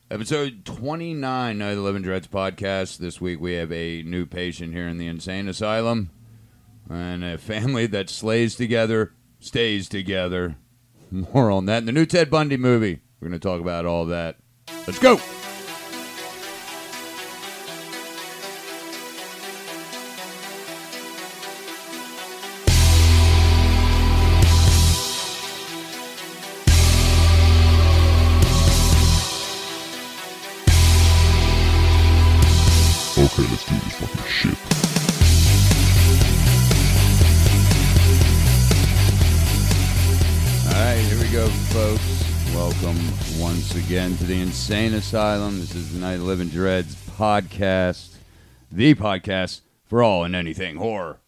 Episode 29 of the Living Dreads podcast. This week we have a new patient here in the insane asylum and a family that slays together, stays together. More on that in the new Ted Bundy movie. We're going to talk about all that. Let's go! Okay, let's do this fucking shit. All right, here we go, folks. Welcome once again to the Insane Asylum. This is the Night of the Living Dreads podcast, the podcast for all and anything horror.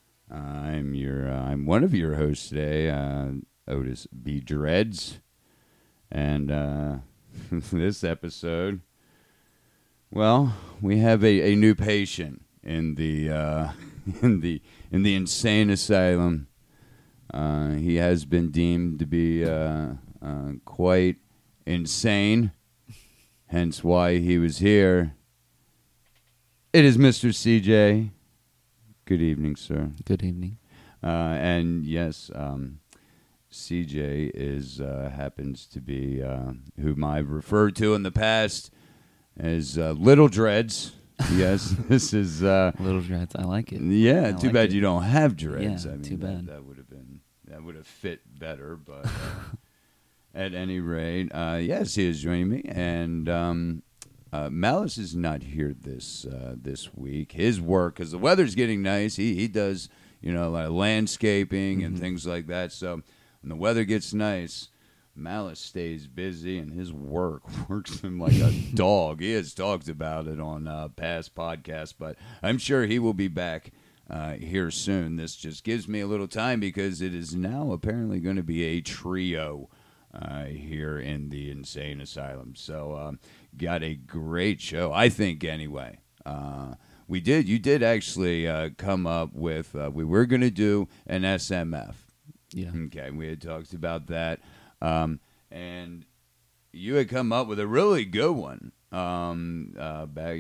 I'm one of your hosts today, Otis B. Dreads, and this episode, well, we have a new patient in the in the insane asylum. He has been deemed to be quite insane, hence why he was here. It is Mr. CJ. Good evening, sir. Good evening. And yes, CJ is happens to be whom I've referred to in the past as Little Dreads. Yes, this is Little Dreads. I like it. Yeah, I too like bad it. you don't have dreads. Yeah, I mean, too bad. That would have fit better, but at any rate, yes, he is joining me, and Malice is not here this week. His work, because the weather's getting nice, he does a lot of landscaping and things like that. So when the weather gets nice, Malice stays busy, and his work works him like a dog. He has talked about it on past podcasts, but I'm sure he will be back here soon. This just gives me a little time because it is now apparently going to be a trio here in the Insane Asylum. So got a great show, I think, anyway. You did actually come up with, we were going to do an SMF. Yeah. Okay, we had talked about that. And you had come up with a really good one back,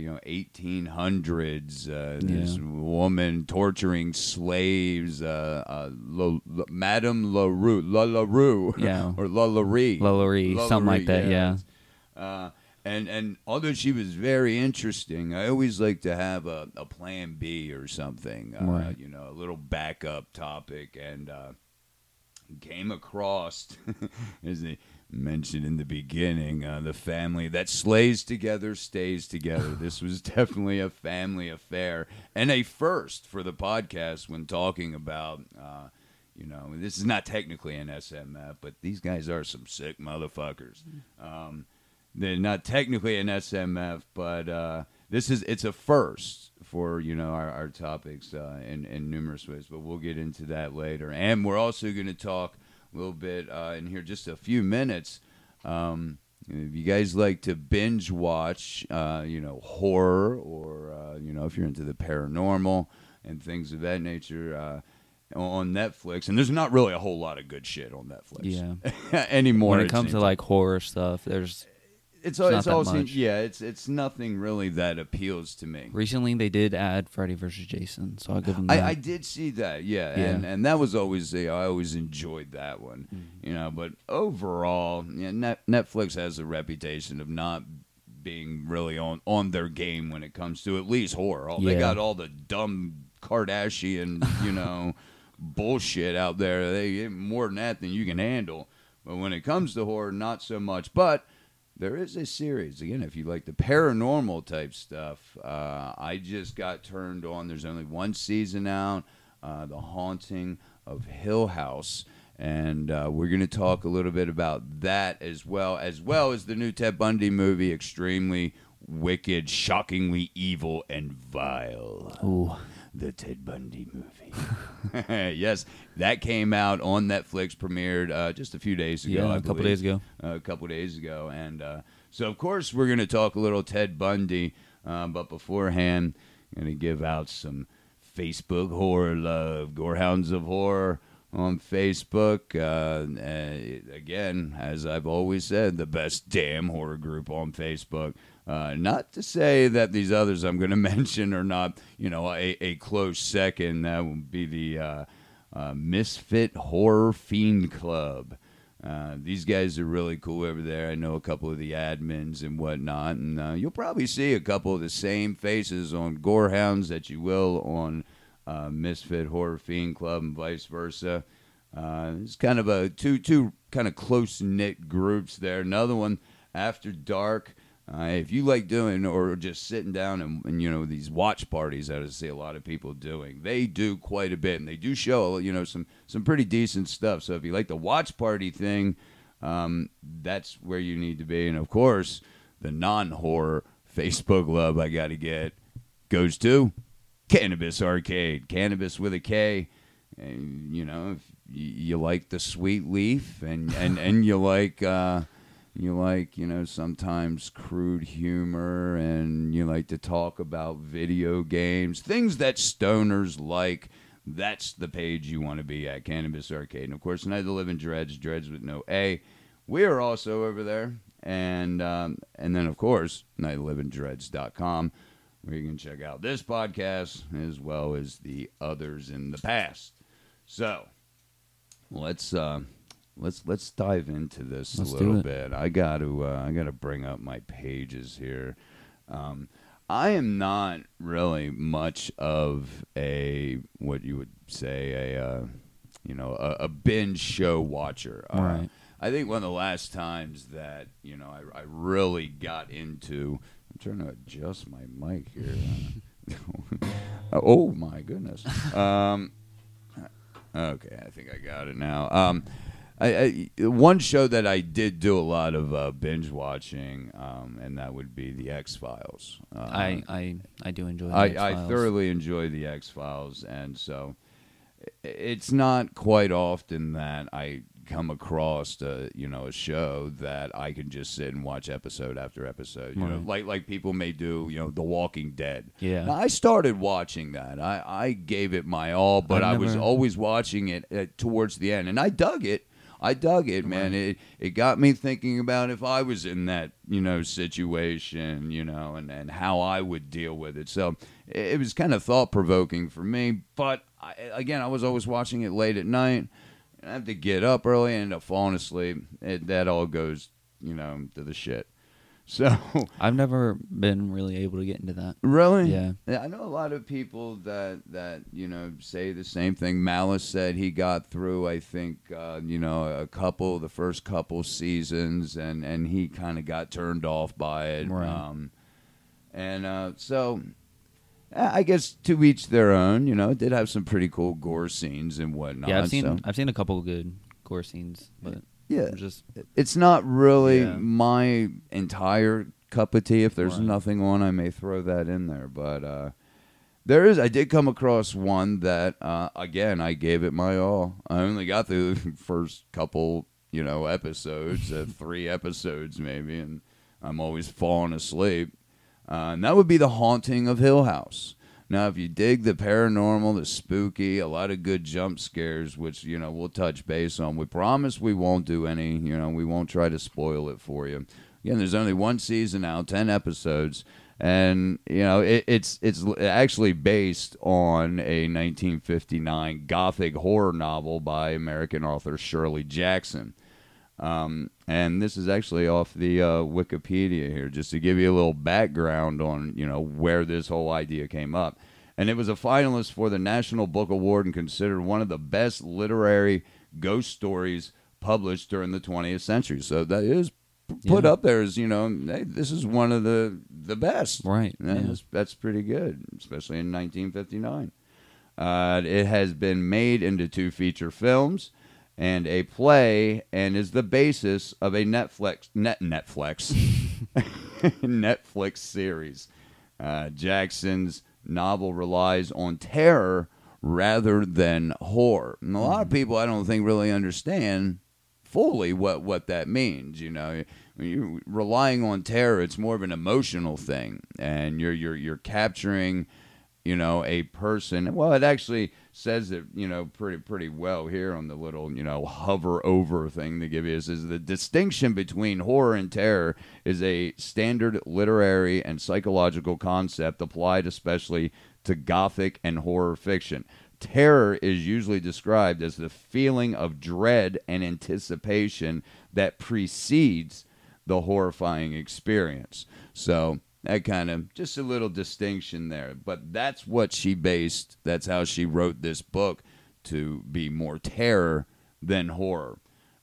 1800s. This woman torturing slaves, Madame LaRue, yeah, or LaLaurie, something like that. Yeah. And although she was very interesting, I always like to have a plan B or something, right. A little backup topic, and came across, as they mentioned in the beginning, the family that slays together, stays together. This was definitely a family affair, and a first for the podcast when talking about, this is not technically an SMF, but these guys are some sick motherfuckers. They're not technically an SMF, but it's a first for our topics in numerous ways, but we'll get into that later. And we're also going to talk a little bit in here just a few minutes. If you guys like to binge watch, horror, or if you're into the paranormal and things of that nature. On Netflix, and there's not really a whole lot of good shit on Netflix anymore. When it comes to like horror stuff, it's nothing really that appeals to me. Recently, they did add Freddy vs. Jason, so I'll give them that. I did see that, and that was always I always enjoyed that one, But overall, Netflix has a reputation of not being really on their game when it comes to at least horror. They got all the dumb Kardashian, bullshit out there. They get more than that than you can handle. But when it comes to horror, not so much. But there is a series, again, if you like the paranormal type stuff, I just got turned on. There's only one season out, The Haunting of Hill House, and we're going to talk a little bit about that as well as the new Ted Bundy movie, extremely wicked, shockingly evil, and vile. Ooh. The Ted Bundy movie. Yes, that came out on Netflix, premiered just a few days ago. A couple days ago. And so, of course, we're going to talk a little Ted Bundy, but beforehand, I'm going to give out some Facebook horror love. Gorehounds of Horror on Facebook. Again, as I've always said, the best damn horror group on Facebook. Not to say that these others I'm going to mention are not, a close second. That would be the Misfit Horror Fiend Club. These guys are really cool over there. I know a couple of the admins and whatnot, and you'll probably see a couple of the same faces on Gorehounds that you will on Misfit Horror Fiend Club and vice versa. It's kind of a two kind of close-knit groups there. Another one, After Dark. If you like doing or just sitting down and these watch parties that I see a lot of people doing, they do quite a bit, and they do show some pretty decent stuff. So if you like the watch party thing, that's where you need to be. And of course, the non-horror Facebook love I got to get goes to Cannabis Arcade, Cannabis with a K. And if you like the sweet leaf and you like. You like, sometimes crude humor, and you like to talk about video games, things that stoners like. That's the page you want to be at, Cannabis Arcade. And, of course, Night of the Living Dreads with no A. We are also over there. And then, of course, nightoflivingdreads.com, where you can check out this podcast as well as the others in the past. So, let's dive into this a little bit. I got to bring up my pages here. I am not really much of what you would say a binge show watcher. Right. I think one of the last times that I really got into. I'm trying to adjust my mic here. Oh my goodness. Okay, I think I got it now. One show that I did do a lot of binge watching, and that would be the X-Files. I do enjoy the I X-Files. thoroughly enjoy the X-Files, and so it's not quite often that I come across a show that I can just sit and watch episode after episode. Like people may do, The Walking Dead. Yeah. Now, I started watching that. I gave it my all, but I was always watching it towards the end, and I dug it. Man. It got me thinking about if I was in that, situation, and how I would deal with it. So it was kind of thought-provoking for me. But, I was always watching it late at night. I have to get up early and end up falling asleep. That all goes, to the shit. So I've never been really able to get into that. Really? Yeah. I know a lot of people that say the same thing. Malice said he got through, I think, the first couple seasons, and he kind of got turned off by it. Right. So I guess to each their own. It did have some pretty cool gore scenes and whatnot. Yeah, I've seen a couple of good gore scenes, but. Yeah, it's not really my entire cup of tea. If there's Right. nothing on, I may throw that in there. But there is. I did come across one that, again, I gave it my all. I only got through the first couple, episodes, 3 episodes maybe, and I'm always falling asleep. And that would be The Haunting of Hill House. Now, if you dig the paranormal, the spooky, a lot of good jump scares, which, we'll touch base on. We promise we won't do any, we won't try to spoil it for you. Again, there's only one season out, 10 episodes, and, it's actually based on a 1959 Gothic horror novel by American author Shirley Jackson. And this is actually off the Wikipedia here, just to give you a little background on, where this whole idea came up. And it was a finalist for the National Book Award and considered one of the best literary ghost stories published during the 20th century. So that is put up there as, hey, this is one of the best. Right. Yeah. That's pretty good, especially in 1959. It has been made into 2 feature films and a play, and is the basis of a Netflix Netflix series. Jackson's novel relies on terror rather than horror. And a lot of people, I don't think, really understand fully what that means. When you're relying on terror, it's more of an emotional thing, and you're capturing you know, a person. Well, it actually says it, you know, pretty well here on the little, you know, hover over thing they give you. It says the distinction between horror and terror is a standard literary and psychological concept applied especially to Gothic and horror fiction. Terror is usually described as the feeling of dread and anticipation that precedes the horrifying experience. So that kind of just a little distinction there. But that's what she based, that's how she wrote this book, to be more terror than horror.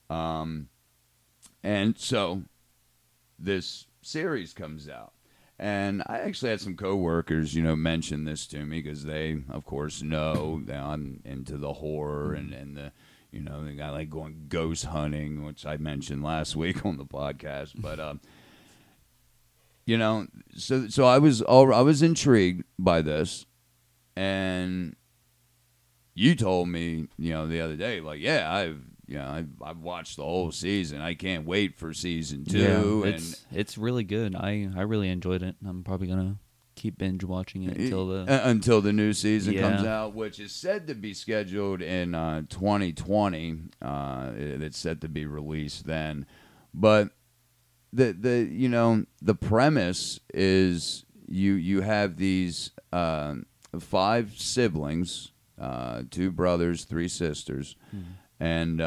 And so this series comes out. And I actually had some coworkers, you know, mention this to me because they, of course, know that I'm into the horror and the, you know, the guy like going ghost hunting, which I mentioned last week on the podcast. But, you know, so I was intrigued by this, and you told me, you know, the other day, like, yeah, I've watched the whole season. I can't wait for season 2. Yeah, it's really good. I really enjoyed it. I'm probably gonna keep binge watching it until the new season Yeah. comes out, which is said to be scheduled in 2020. It's set to be released then, but the you know, the premise is you have these 5 siblings, 2 brothers, 3 sisters. And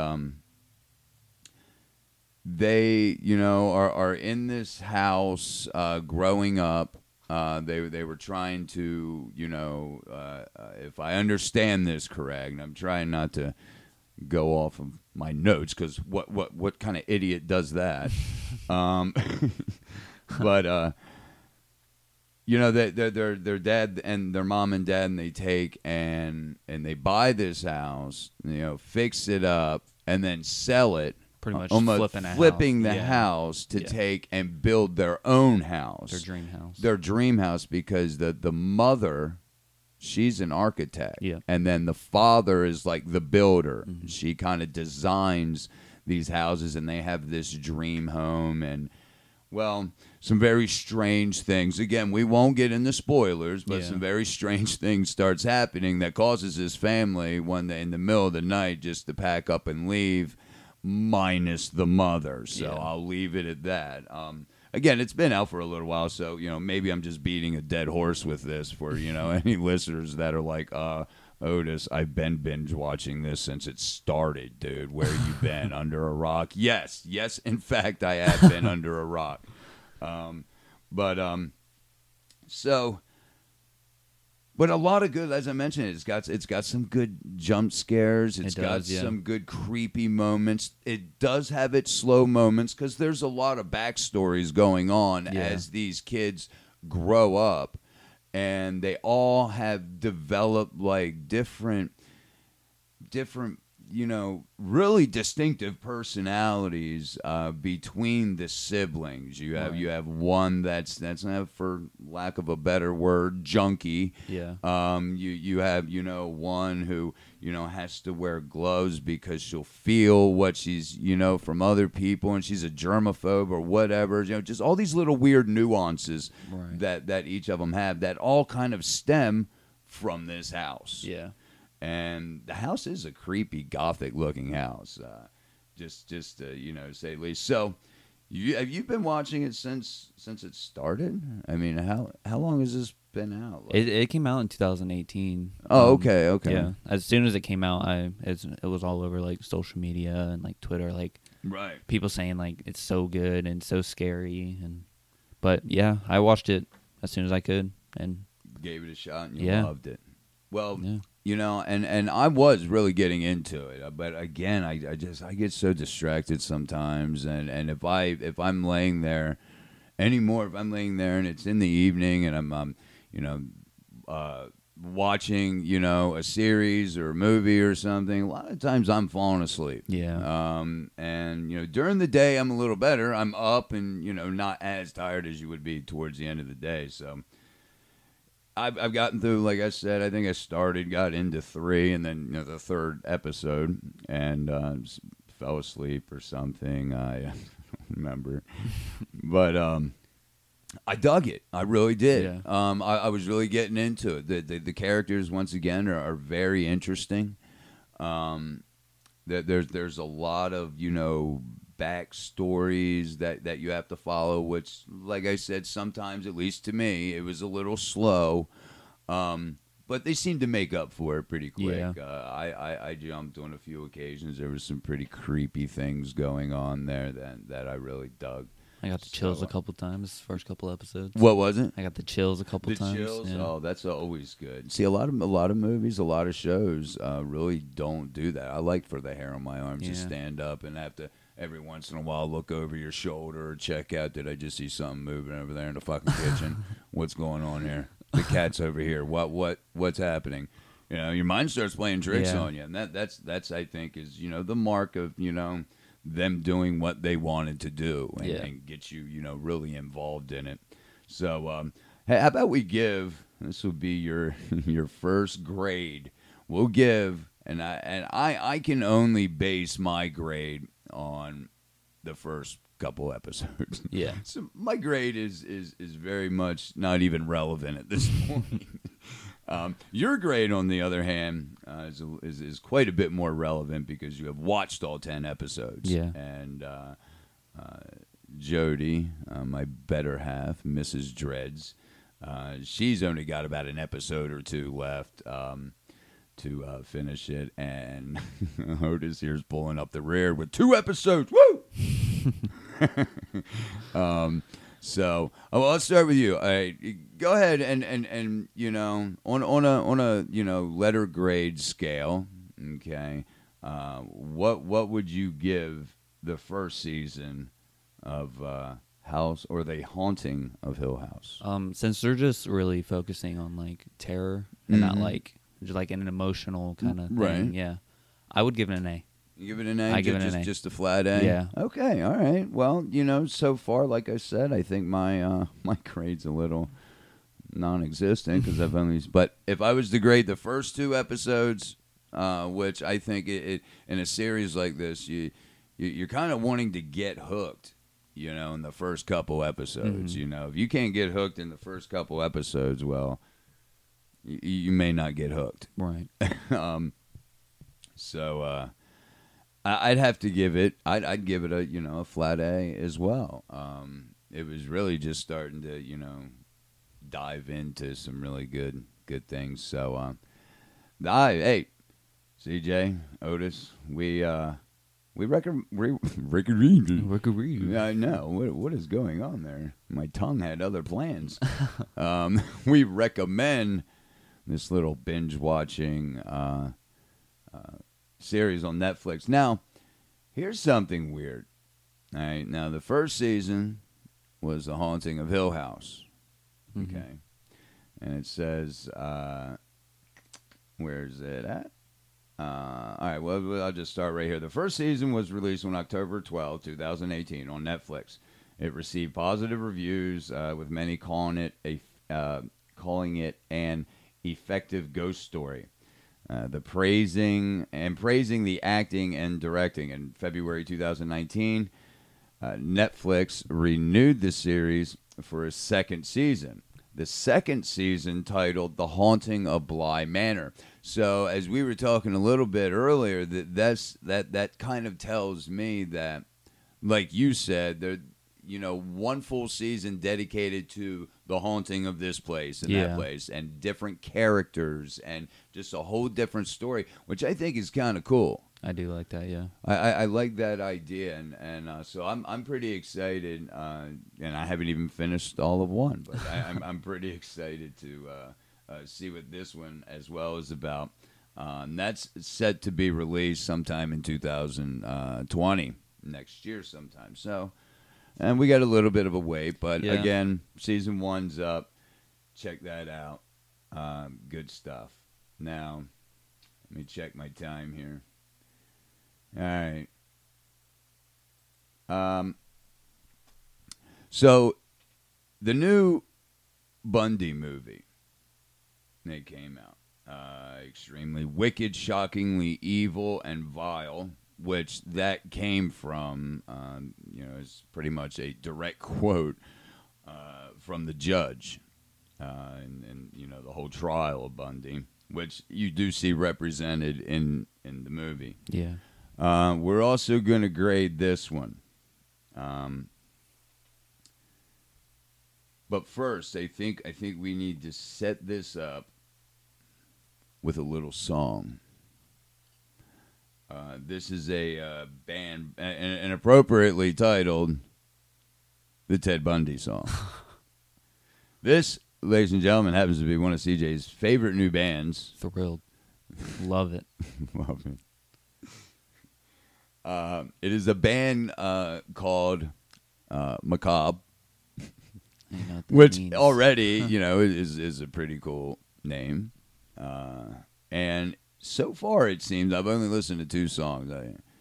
they, you know, are in this house growing up. They were trying to, you know, if I understand this correct, and I'm trying not to go off of my notes because what kind of idiot does that? But you know, their dad and their mom and dad, and they take and they buy this house, you know, fix it up, and then sell it. Pretty much almost flipping the Yeah. house to take and build their own house, Their dream house. because the mother, she's an architect, Yeah. and then the father is like the builder. Mm-hmm. She kind of designs these houses, and they have this dream home. And well, some very strange things. Again, we won't get into spoilers, but Yeah. some very strange things starts happening that causes his family one day in the middle of the night just to pack up and leave, minus the mother. So Yeah. I'll leave it at that. Again, it's been out for a little while, so you know, maybe I'm just beating a dead horse with this for, you know, any listeners that are like, Otis, I've been binge watching this since it started, dude. Where you been? Under a rock? Yes, in fact, I have been under a rock. But a lot of good, as I mentioned, it's got some good jump scares. It's got some good creepy moments. It does have its slow moments because there's a lot of backstories going on as these kids grow up, and they all have developed like different, you know, really distinctive personalities between the siblings. You have one that's not, for lack of a better word, junkie. Yeah. You have, you know, one who, you know, has to wear gloves because she'll feel what she's, you know, from other people, and she's a germaphobe or whatever. You know, just all these little weird nuances that each of them have that all kind of stem from this house. Yeah. And the house is a creepy, gothic-looking house, just you know, to say the least. So, have you been watching it since it started? I mean, how long has this been out? Like, It came out in 2018. oh, okay. Yeah. As soon as it came out, it was all over like social media and like Twitter, like Right. people saying like it's so good and so scary, but yeah, I watched it as soon as I could and Gave it a shot and you Yeah. loved it. Well, yeah. you know, and I was really getting into it, but again, I get so distracted sometimes, and if I'm laying there anymore, if I'm laying there and it's in the evening and I'm you know, watching, you know, a series or a movie or something, a lot of times I'm falling asleep. Yeah. And you know, during the day I'm a little better. I'm up and, you know, not as tired as you would be towards the end of the day. So I've gotten through, like I said, I think I got into 3, and then, you know, the 3rd episode, and fell asleep or something. I don't remember, but I dug it. I really did. Yeah. I was really getting into it. The characters once again are very interesting. There's a lot of backstories that you have to follow, which, like I said, sometimes, at least to me, it was a little slow. But they seemed to make up for it pretty quick. Yeah. I jumped on a few occasions. There was some pretty creepy things going on there that I really dug. I got the chills a couple times, first couple episodes. What was it? I got the chills a couple The times. chills. Yeah. Oh, that's always good. See, a lot of movies, a lot of shows really don't do that. I like for the hair on my arms to Yeah. stand up and have to every once in a while look over your shoulder or check out. Did I just see something moving over there in the fucking kitchen? What's going on here? The cat's over here. What's happening? Your mind starts playing tricks Yeah. on you, and that's I think is the mark of them doing what they wanted to do and get you really involved in it. So hey, how about we give this will be your your first grade. We'll give and I can only base my grade on the first couple episodes. Yeah. So my grade is very much not even relevant at this point. Your grade, on the other hand, is quite a bit more relevant because you have watched all 10 episodes. Yeah. And Jody, my better half, Mrs. Dreads, she's only got about an episode or two left to finish it. And Otis here's pulling up the rear with 2 episodes. Woo! So, well, let's start with you. All right, go ahead and on a letter grade scale. Okay, what would you give the first season of House or The Haunting of Hill House? Since they're just really focusing on like terror and not like just like an emotional kind of thing. Right. Yeah, I would give it an A. You give it an A? I give it an A. Just a flat A? Yeah. Okay, all right. Well, so far, like I said, I think my my grade's a little non-existent because I've only. But if I was to grade the first 2 episodes, which I think it in a series like this, you're kind of wanting to get hooked, in the first couple episodes. If you can't get hooked in the first couple episodes, well, you may not get hooked. Right. So. I'd have to give it. I'd give it a flat A as well. It was really just starting to dive into some really good things. So hey, CJ, Otis, we recommend. I know what is going on there. My tongue had other plans. We recommend this little binge watching. Series on Netflix. Now, here's something weird. All right, now the first season was The Haunting of Hill House. Okay, and it says, where's it at? All right, well, I'll just start right here. The first season was released on October 12, 2018 on Netflix. It received positive reviews, with many calling it an effective ghost story. Praising the acting and directing. In February 2019, Netflix renewed the series for a second season. The second season, titled The Haunting of Bly Manor. So, as we were talking a little bit earlier, that kind of tells me that, like you said, there, one full season dedicated to the haunting of this place and that place and different characters and just a whole different story, which I think is kind of cool. I do like that, yeah. I like that idea, and so I'm pretty excited, and I haven't even finished all of 1, but I'm pretty excited to see what this one as well is about. That's set to be released sometime in 2020, next year sometime. So. And we got a little bit of a wait, but again, season 1's up. Check that out. Good stuff. Now, let me check my time here. All right. So, the new Bundy movie that came out, extremely wicked, shockingly evil, and vile. Which that came from, is pretty much a direct quote from the judge, and the whole trial of Bundy, which you do see represented in the movie. Yeah. We're also going to grade this one. But first, I think we need to set this up with a little song. This is a band, and appropriately titled the Ted Bundy song. This, ladies and gentlemen, happens to be one of CJ's favorite new bands. Thrilled. Love it. Love it. It is a band called Macabre, I know what that which means. already, is a pretty cool name. And so far, it seems, I've only listened to 2 songs.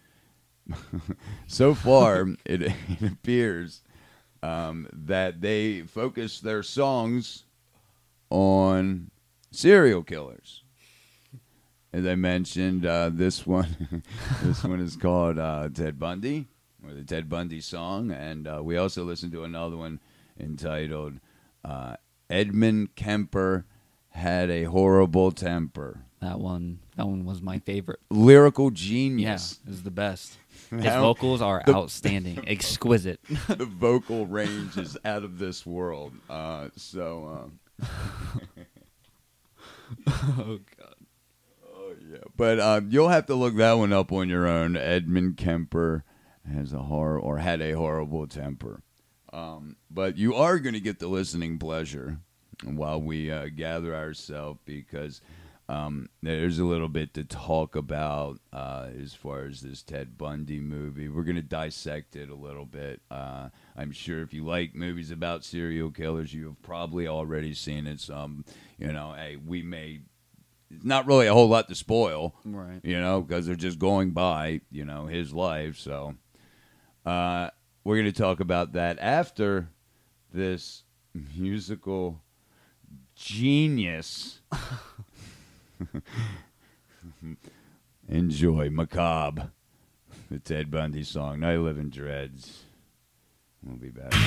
So far, it appears that they focus their songs on serial killers. As I mentioned, this one is called Ted Bundy, or the Ted Bundy song, and we also listened to another one entitled Edmund Kemper Had a Horrible Temper. That one was my favorite. Lyrical Yeah, genius. it was the best. His How- vocals are outstanding, exquisite. The vocal range is out of this world. Oh God. Oh yeah, but you'll have to look that one up on your own. Edmund Kemper had a horrible temper. But you are going to get the listening pleasure while we gather ourselves, because there's a little bit to talk about as far as this Ted Bundy movie. We're going to dissect it a little bit. I'm sure if you like movies about serial killers, you have probably already seen it. We may. It's not really a whole lot to spoil, Right. because they're just going by, his life. So we're going to talk about that after this musical genius. Enjoy Macabre, the Ted Bundy song. Now You Live in Dreads. We'll be back.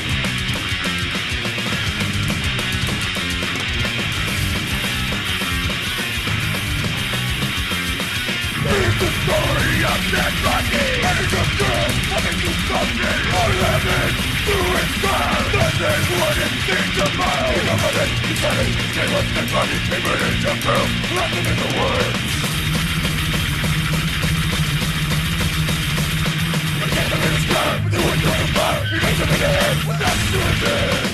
It's the story of Ted Bundy. And it's a girl coming to something. I live it to inspire. That they wouldn't think tomorrow. He's a mother, he's funny. They was Ted Bundy. They murdered some girl. Left him in the woods. They gave him in the sky. They wouldn't go to fire. He makes him in the head without suicide.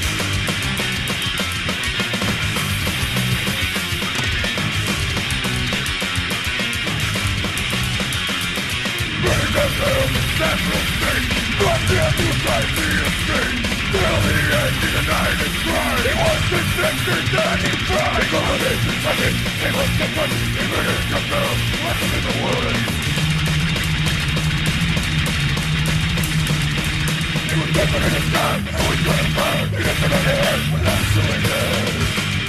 Central state, brought down to fight the escape. Till the end, he denied his crime. He was convicted that he tried. They called him in, they was Ted Bundy. They murdered some girl, left him in the woods. He was different in his time, always got him fired. He gets him in the head without suicide.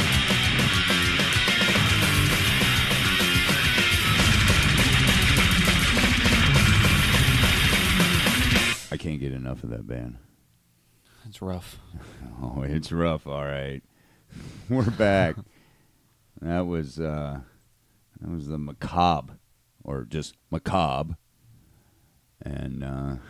I can't get enough of that band. It's rough. Oh, it's rough. All right, we're back. That was the Macabre, or just Macabre, and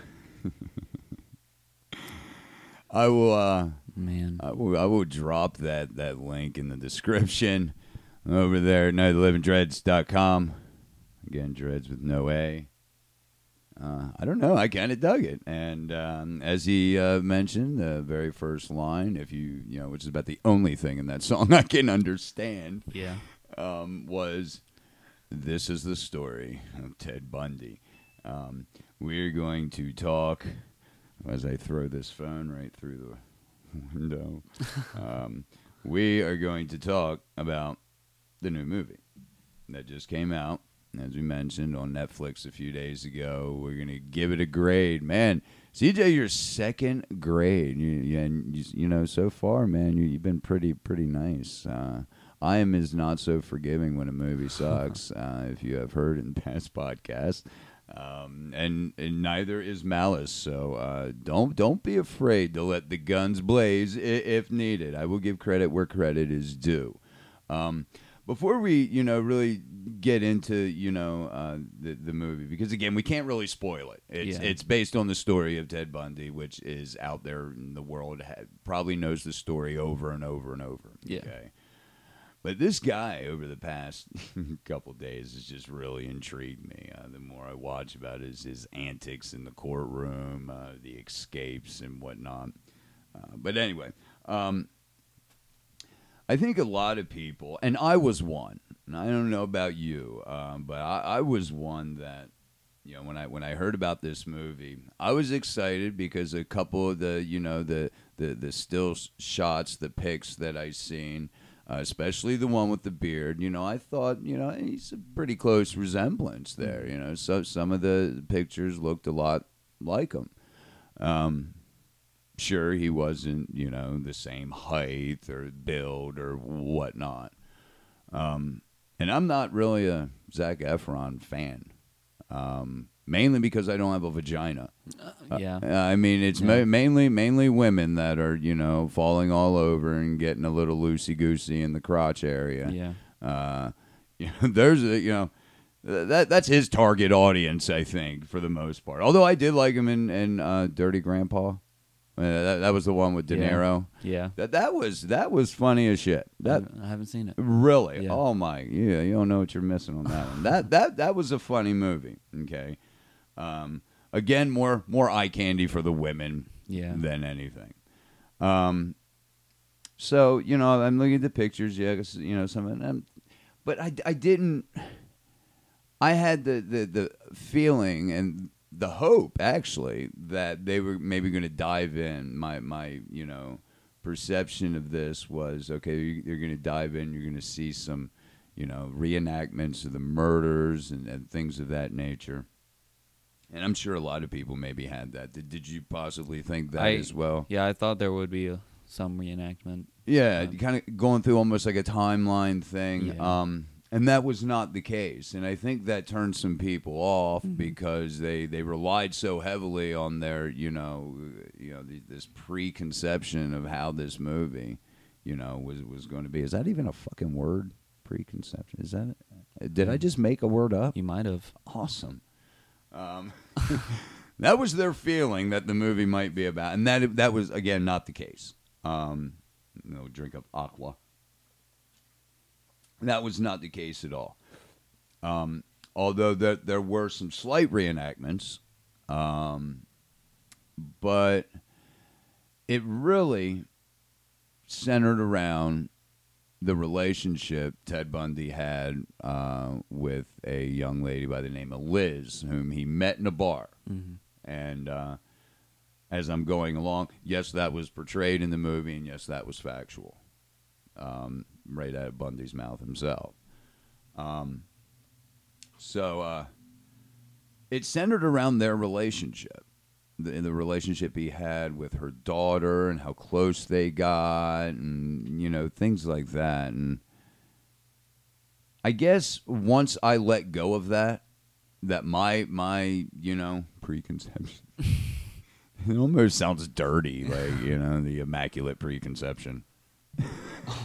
I will drop that link in the description over there at nightlivingdreads.com. Again, Dreads with no A. I don't know. I kind of dug it. And as he mentioned, the very first line, which is about the only thing in that song I can understand, Yeah. was, "This is the story of Ted Bundy." We're going to talk, as I throw this phone right through the window, we are going to talk about the new movie that just came out. As we mentioned, on Netflix a few days ago. We're going to give it a grade. Man, CJ, your second grade. So far, man, you've been pretty nice. I am not so forgiving when a movie sucks, if you have heard in past podcasts. And neither is Malice. So don't be afraid to let the guns blaze if needed. I will give credit where credit is due. Before we, really get into, the movie, because again, we can't really spoil it. It's based on the story of Ted Bundy, which is out there in the world, probably knows the story over and over and over. Yeah. Okay. But this guy, over the past couple days, has just really intrigued me. The more I watch about his antics in the courtroom, the escapes and whatnot. But anyway, I think a lot of people, and I was one, and I don't know about you, but I was one that, when I heard about this movie, I was excited because a couple of the still shots, the pics that I seen, especially the one with the beard, I thought, he's a pretty close resemblance there, so some of the pictures looked a lot like him. Sure, he wasn't, the same height or build or whatnot. And I'm not really a Zac Efron fan, mainly because I don't have a vagina. Yeah. I mean, it's mainly women that are, falling all over and getting a little loosey-goosey in the crotch area. Yeah. There's a, that's his target audience, I think, for the most part. Although I did like him in Dirty Grandpa. That was the one with De Niro. Yeah. That was funny as shit. I haven't seen it. Really? Yeah. Oh my! Yeah, you don't know what you're missing on that one. That was a funny movie. Okay. Again, more eye candy for the women than anything. So I'm looking at the pictures. Yeah, 'cause, some of them, but I didn't. I had the feeling and the hope, actually, that they were maybe going to dive in. My perception of this was, okay, you're going to dive in, you're going to see some, reenactments of the murders and things of that nature. And I'm sure a lot of people maybe had that. Did you possibly think that as well? Yeah, I thought there would be some reenactment. Yeah, kind of going through almost like a timeline thing. Yeah. And that was not the case. And I think that turned some people off because they relied so heavily on their, this preconception of how this movie, was going to be. Is that even a fucking word? Preconception. Is that it? Did I just make a word up? You might have. Awesome. That was their feeling that the movie might be about. And that was, again, not the case. Drink of aqua. That was not the case at all. Although there were some slight reenactments, but it really centered around the relationship Ted Bundy had with a young lady by the name of Liz, whom he met in a bar. Mm-hmm. And as I'm going along, yes, that was portrayed in the movie, and yes, that was factual. Right out of Bundy's mouth himself. So it centered around their relationship, the relationship he had with her daughter and how close they got and, things like that. And I guess once I let go of that my preconception, it almost sounds dirty, like, the immaculate preconception. Oh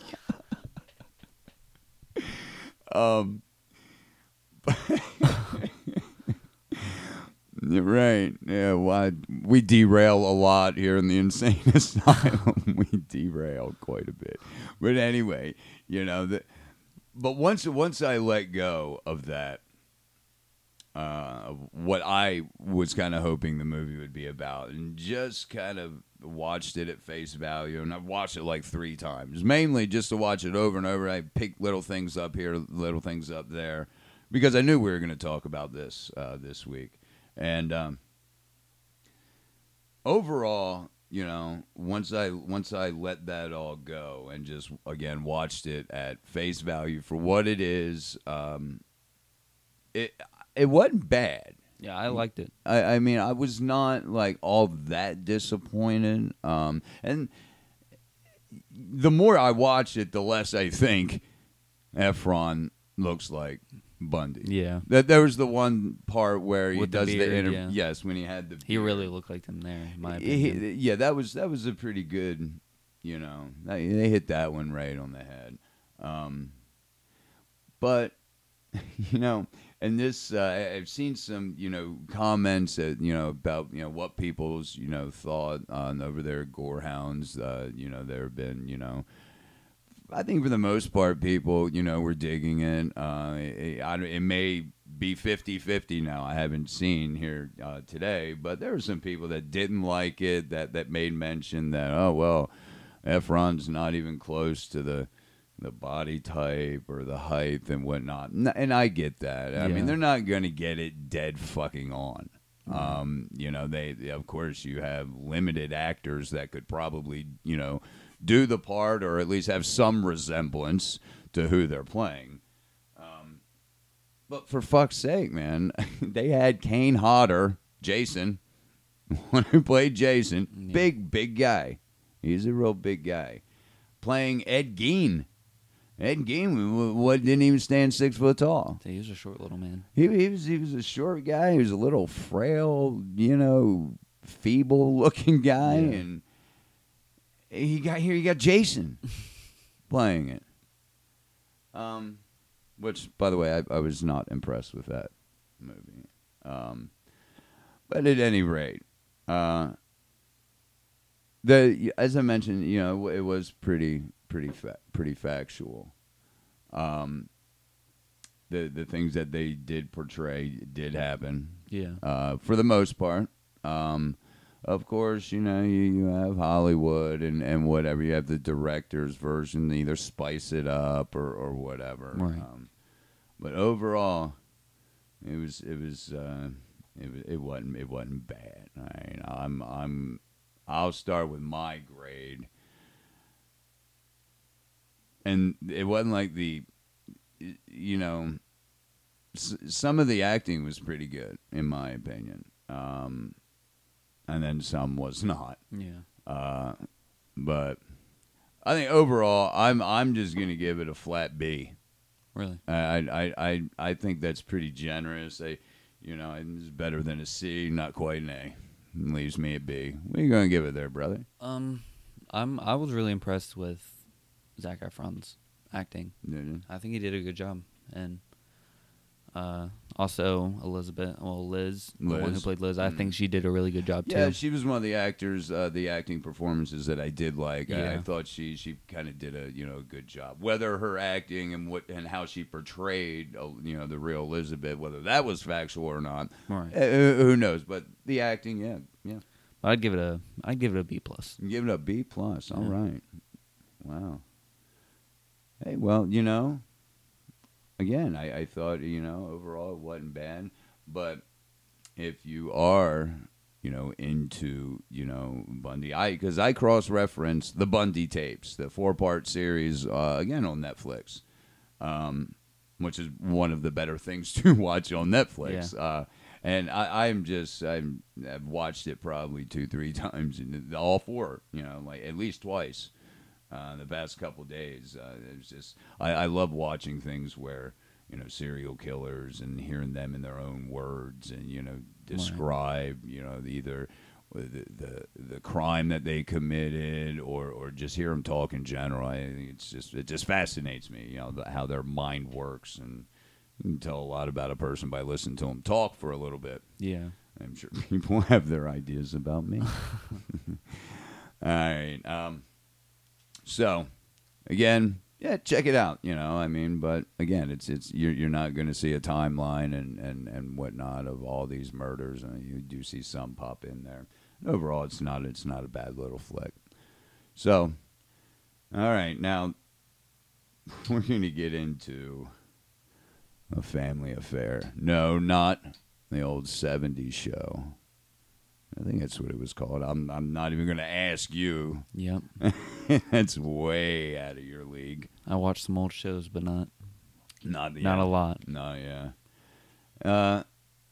my God. Right. Yeah. Well, we derail a lot here in the insane asylum. We derail quite a bit. But anyway, but once I let go of that, what I was kind of hoping the movie would be about, and just kind of watched it at face value, and I've watched it like 3 times, mainly just to watch it over and over. I picked little things up here, little things up there, because I knew we were going to talk about this this week. And overall, once I let that all go and just again watched it at face value for what it is, it wasn't bad. Yeah, I liked it. I mean, I was not like all that disappointed. And the more I watch it, the less I think Efron looks like Bundy. Yeah. That there was the one part where he With the does the beard, inter. yeah. Yes, when he had the. He beard. really looked like them there, in my opinion. Yeah, that was a pretty good. You know, they hit that one right on the head. But you know, and this I've seen some comments that about what people's thought on over there at Gorehounds. There have been I think for the most part people were digging it. It may be 50-50 now. I haven't seen here today, but there were some people that didn't like it that made mention that Efron's not even close to the body type or the height and whatnot. And I get that. I mean, they're not going to get it dead fucking on. They of course you have limited actors that could probably, do the part or at least have some resemblance to who they're playing. But for fuck's sake, man, they had Kane Hodder, Jason, one who played Jason, big guy. He's a real big guy. Playing Ed Gein. Ed Gein didn't even stand 6 foot tall. He was a short little man. He was a short guy. He was a little frail, feeble looking guy, and you got Jason playing it. Which, by the way, I was not impressed with that movie. But at any rate, as I mentioned, it was pretty factual. The things that they did portray did happen. Yeah. For the most part. Of course, you have Hollywood and whatever. You have the director's version. They either spice it up or whatever. Right. But overall, it wasn't bad. I'll start with my grade. And it wasn't like some of the acting was pretty good, in my opinion. And then some was not. Yeah. But I think overall, I'm just gonna give it a flat B. Really? I think that's pretty generous. It's better than a C, not quite an A. It leaves me a B. What are you gonna give it there, brother? I was really impressed with Zac Efron's acting. Mm-hmm. I think he did a good job, and also Liz, the one who played Liz. I think she did a really good job too. Yeah, she was one of the actors, the acting performances that I did like. Yeah. I thought she kind of did a good job. Whether her acting and how she portrayed the real Elizabeth, whether that was factual or not, Right. Who knows? But the acting, yeah. I'd give it a B plus. Give it a B plus. All right. Wow. Hey, well, again, I thought, overall it wasn't bad. But if you are, into, Bundy, because I cross-referenced the Bundy tapes, the 4-part series, again, on Netflix, which is one of the better things to watch on Netflix. Yeah. And I've watched it probably 2-3 times, all 4, like at least twice. The past couple days, it's just I love watching things where serial killers and hearing them in their own words and describe either the crime that they committed or just hear them talk in general. I think it just fascinates me how their mind works, and you can tell a lot about a person by listening to them talk for a little bit. Yeah, I'm sure people have their ideas about me. All right. So, again, yeah, check it out. But again, it's you're not going to see a timeline and whatnot of all these murders, and you do see some pop in there. Overall, it's not a bad little flick. So, all right, now we're going to get into a family affair. No, not the old '70s show. I think that's what it was called. I'm not even going to ask you. Yep. That's way out of your league. I watched some old shows, but not a lot. No, yeah.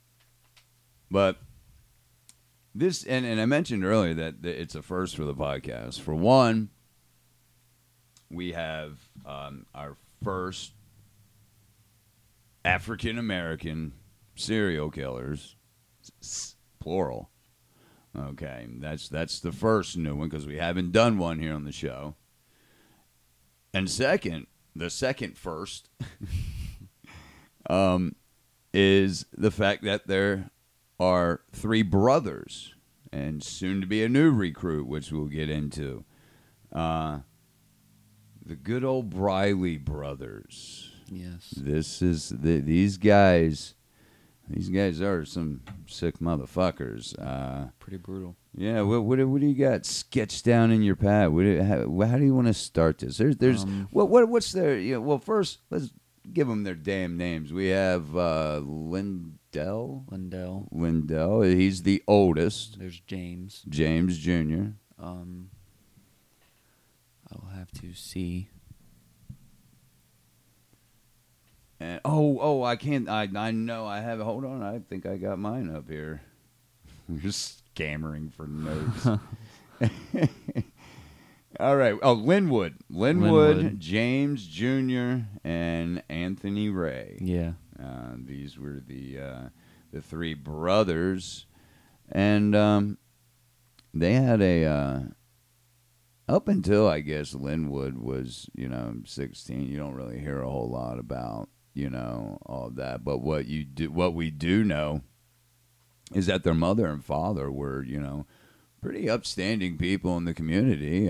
But this, and I mentioned earlier that it's a first for the podcast. For one, we have our first African American serial killers, plural. Okay, that's the first new one because we haven't done one here on the show. And second, the second first, is the fact that there are three brothers and soon to be a new recruit, which we'll get into. The good old Briley brothers. Yes. These guys. These guys are some sick motherfuckers. Pretty brutal. Yeah. What do you got sketched down in your pad? How do you want to start this? There's what's their? Well, first let's give them their damn names. We have Lindell. Lindell. He's the oldest. There's James. James Jr. I'll have to see. And I can't. I know I have. Hold on. I think I got mine up here. We're just scammering for notes. All right. Oh, Linwood, James Jr., and Anthony Ray. Yeah. These were the three brothers, and they had a up until I guess Linwood was 16. You don't really hear a whole lot about all of that. But what we do know is that their mother and father were pretty upstanding people in the community.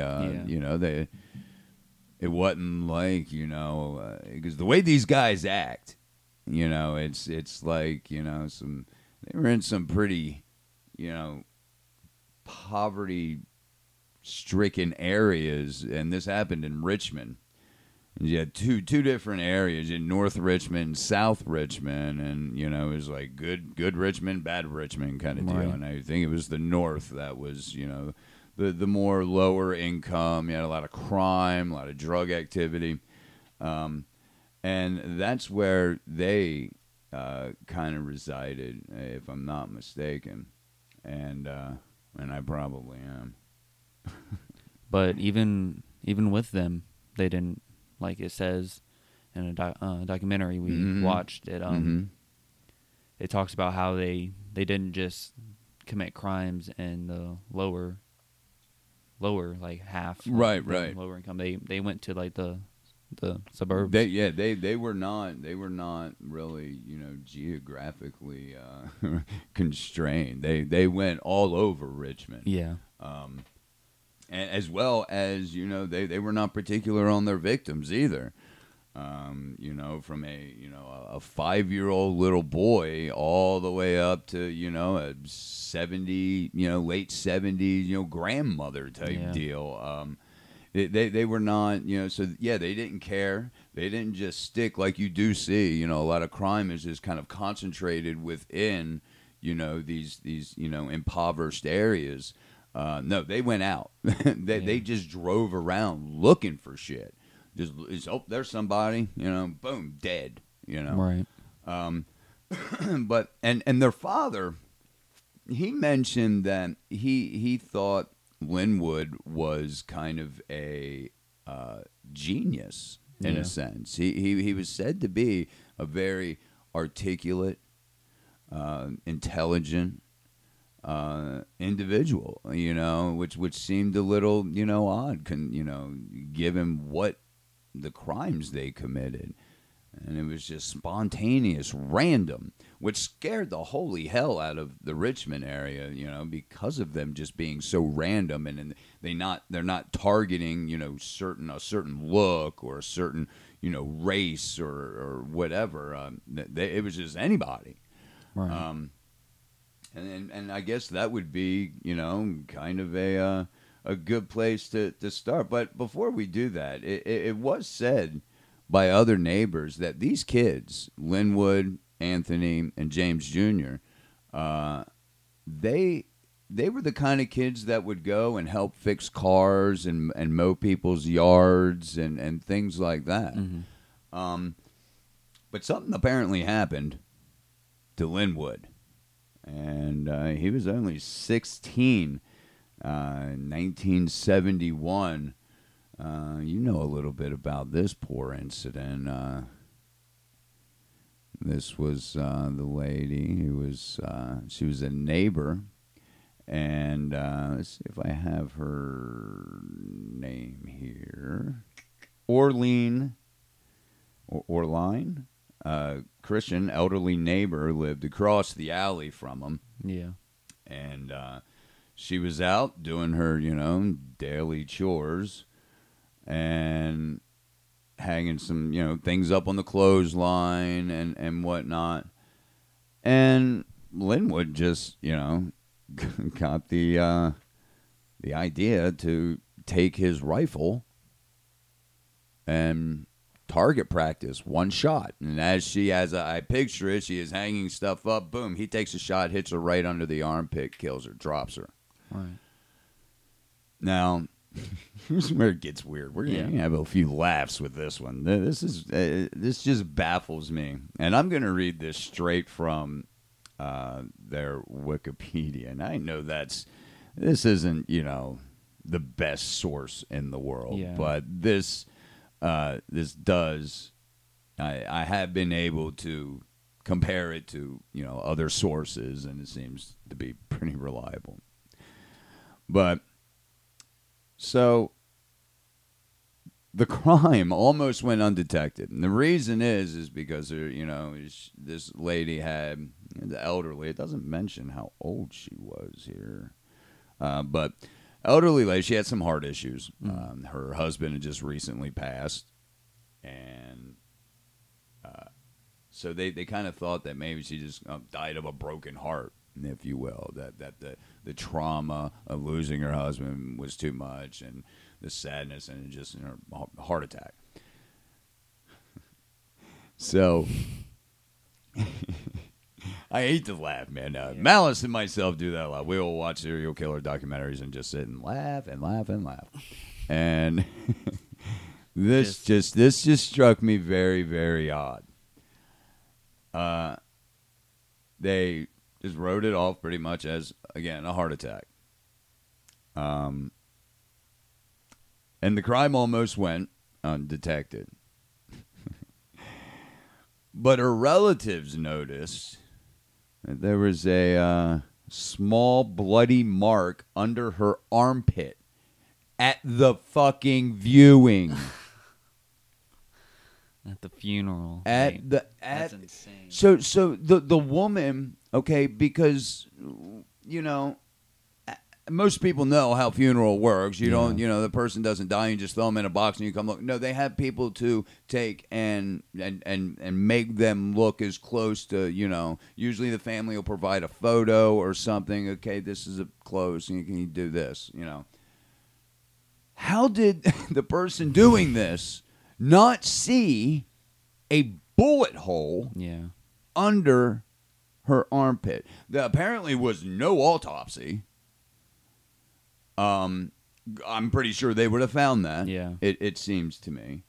It wasn't like because the way these guys act, it's like they were in some pretty poverty stricken areas, and this happened in Richmond. And you had two different areas in North Richmond and South Richmond, and it was like good Richmond, bad Richmond kind of deal. Right. And I think it was the North that was the more lower income. You had a lot of crime, a lot of drug activity, and that's where they kind of resided, if I'm not mistaken, and I probably am. But even with them, they didn't, like it says in a documentary we watched. It it talks about how they didn't just commit crimes in the lower like half. Right. Lower income. They went to like the suburbs. They were not really geographically constrained. They went all over Richmond. Yeah. And as well as they were not particular on their victims either. From a 5-year-old little boy all the way up to a 70 late 70s grandmother type deal. They were not they didn't care. They didn't just stick like you do see. A lot of crime is just kind of concentrated within these impoverished areas. No, they went out. They just drove around looking for shit. Just there's somebody, boom, dead. Right. But and their father, he mentioned that he thought Linwood was kind of a genius in a sense. He was said to be a very articulate, intelligent individual, which seemed a little, odd, given what the crimes they committed. And it was just spontaneous, random, which scared the holy hell out of the Richmond area, because of them just being so random, and they're not targeting, a certain look or a certain, race or whatever. It was just anybody. Right. And I guess that would be, kind of a good place to start. But before we do that, it was said by other neighbors that these kids, Linwood, Anthony, and James Jr., they were the kind of kids that would go and help fix cars and mow people's yards and things like that. Mm-hmm. But something apparently happened to Linwood. And he was only 16 in 1971. You know a little bit about this poor incident. This was the lady who was, she was a neighbor. And let's see if I have her name here. Orline, Christian, elderly neighbor, lived across the alley from him. Yeah. And she was out doing her, daily chores and hanging some, things up on the clothesline and whatnot. And Linwood just, got the idea to take his rifle and target practice one shot. And as I picture it, she is hanging stuff up. Boom, he takes a shot, hits her right under the armpit, kills her, drops her. Right. Now, here's where it gets weird. We're going to have a few laughs with this one. This just baffles me. And I'm going to read this straight from their Wikipedia. And I know this isn't, the best source in the world. Yeah. But this does, I have been able to compare it to, other sources, and it seems to be pretty reliable. But, so, the crime almost went undetected. And the reason is because, this lady had, the elderly, it doesn't mention how old she was here, but elderly lady, she had some heart issues. Her husband had just recently passed, and so they kind of thought that maybe she just died of a broken heart, if you will, that the trauma of losing her husband was too much, and the sadness, and just a heart attack. So I hate to laugh, man. Malice and myself do that a lot. We will watch serial killer documentaries and just sit and laugh and laugh and laugh. And this just struck me very, very odd. They just wrote it off pretty much as, again, a heart attack. And the crime almost went undetected. But her relatives noticed that there was a small bloody mark under her armpit at the fucking viewing. At the funeral. That's insane. So the woman, okay, because most people know how funeral works. You don't, the person doesn't die, you just throw them in a box and you come look. No, they have people to take and make them look as close to, usually the family will provide a photo or something. Okay, this is close, and can you do this, How did the person doing this not see a bullet hole under her armpit? There apparently was no autopsy. I'm pretty sure they would have found that. Yeah. It seems to me.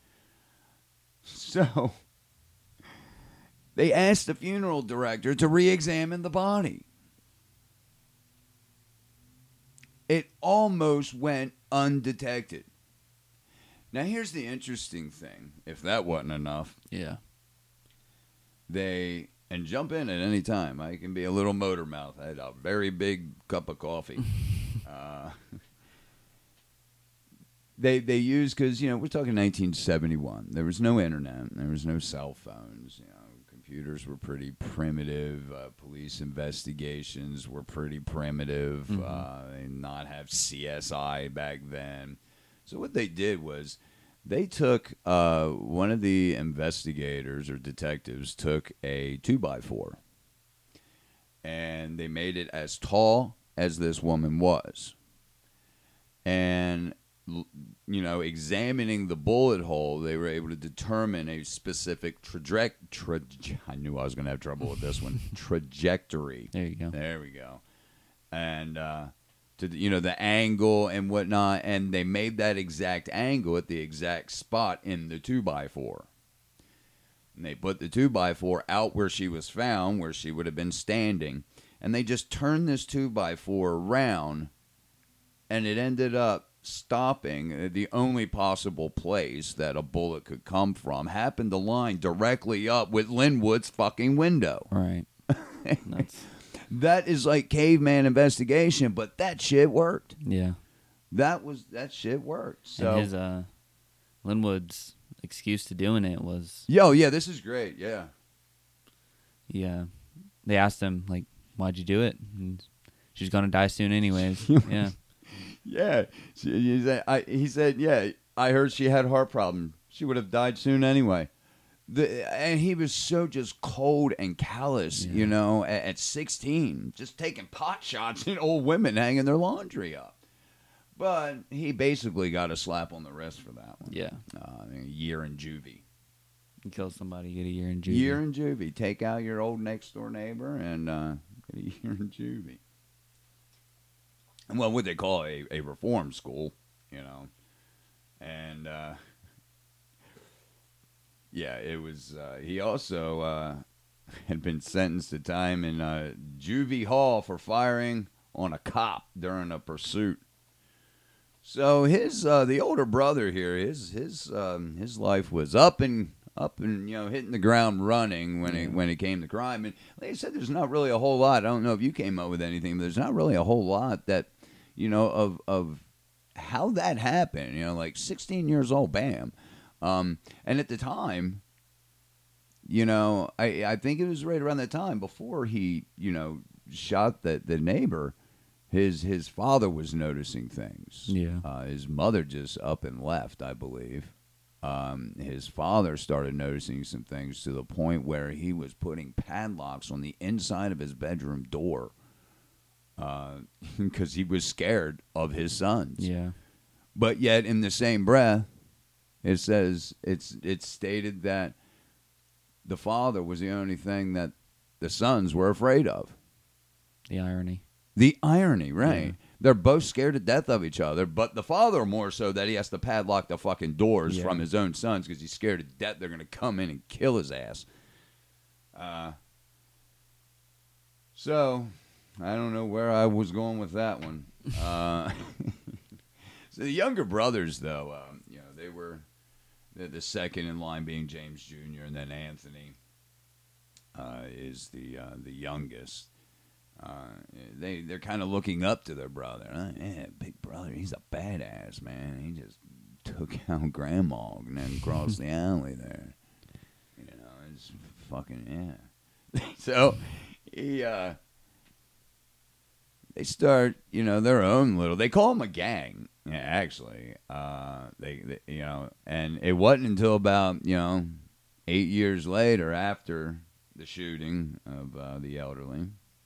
So they asked the funeral director to re-examine the body. It almost went undetected. Now, here's the interesting thing. If that wasn't enough, and jump in at any time. I can be a little motor mouth. I had a very big cup of coffee. They used, because, we're talking 1971. There was no internet. There was no cell phones. Computers were pretty primitive. Police investigations were pretty primitive. They did not have CSI back then. So what they did was they took, one of the investigators or detectives took a 2x4, and they made it as tall as this woman was. And, examining the bullet hole, they were able to determine a specific I knew I was going to have trouble with this one. Trajectory. There you go. There we go. And, to the angle and whatnot, and they made that exact angle at the exact spot in the 2x4. And they put the 2x4 out where she was found, where she would have been standing, and they just turned this 2x4 around, and it ended up stopping the only possible place that a bullet could come from happened to line directly up with Linwood's fucking window. Right. That's That is like caveman investigation, but that shit worked. yeah. That shit worked. So And his Linwood's excuse to doing it was yeah, this is great. Yeah. they asked him like, why'd you do it? And she's gonna die soon anyways. Yeah. Yeah. He said, yeah, I heard she had a heart problem. She would have died soon anyway. And he was so just cold and callous, Yeah. you know, at 16, just taking pot shots at old women hanging their laundry up. But he basically got a slap on the wrist for that one. Yeah. A year in juvie. You kill somebody, get a year in juvie. Year in juvie. Take out your old next door neighbor and get a year in juvie. Well, what they call a reform school, you know. And, yeah, it was, he also had been sentenced to time in juvie hall for firing on a cop during a pursuit. So his the older brother here, his life was up and you know hitting the ground running when it came to crime. And like I said, there's not really a whole lot. I don't know if you came up with anything, but there's not really a whole lot that you know of how that happened. You know, like 16 years old, bam. And at the time, you know, I think it was right around that time before he you know shot the neighbor. His father was noticing things. Yeah. His mother just up and left, I believe. His father started noticing some things to the point where he was putting padlocks on the inside of his bedroom door because he was scared of his sons. Yeah. But yet, in the same breath, it says it's stated that the father was the only thing that the sons were afraid of. The irony. The irony, right? Yeah. They're both scared to death of each other, but the father more so that he has to padlock the fucking doors from his own sons because he's scared to death they're going to come in and kill his ass. So, I don't know where I was going with that one. So the younger brothers, though, you know, they were the second in line being James Jr., and then Anthony is the youngest. They're kind of looking up to their brother. Yeah, big brother, he's a badass, man. He just took out Grandma and then crossed the alley there. You know, it's fucking, yeah. So, they start, you know, their own little, they call them a gang, yeah, actually. They, you know, and it wasn't until about, you know, 8 years later after the shooting of the elderly.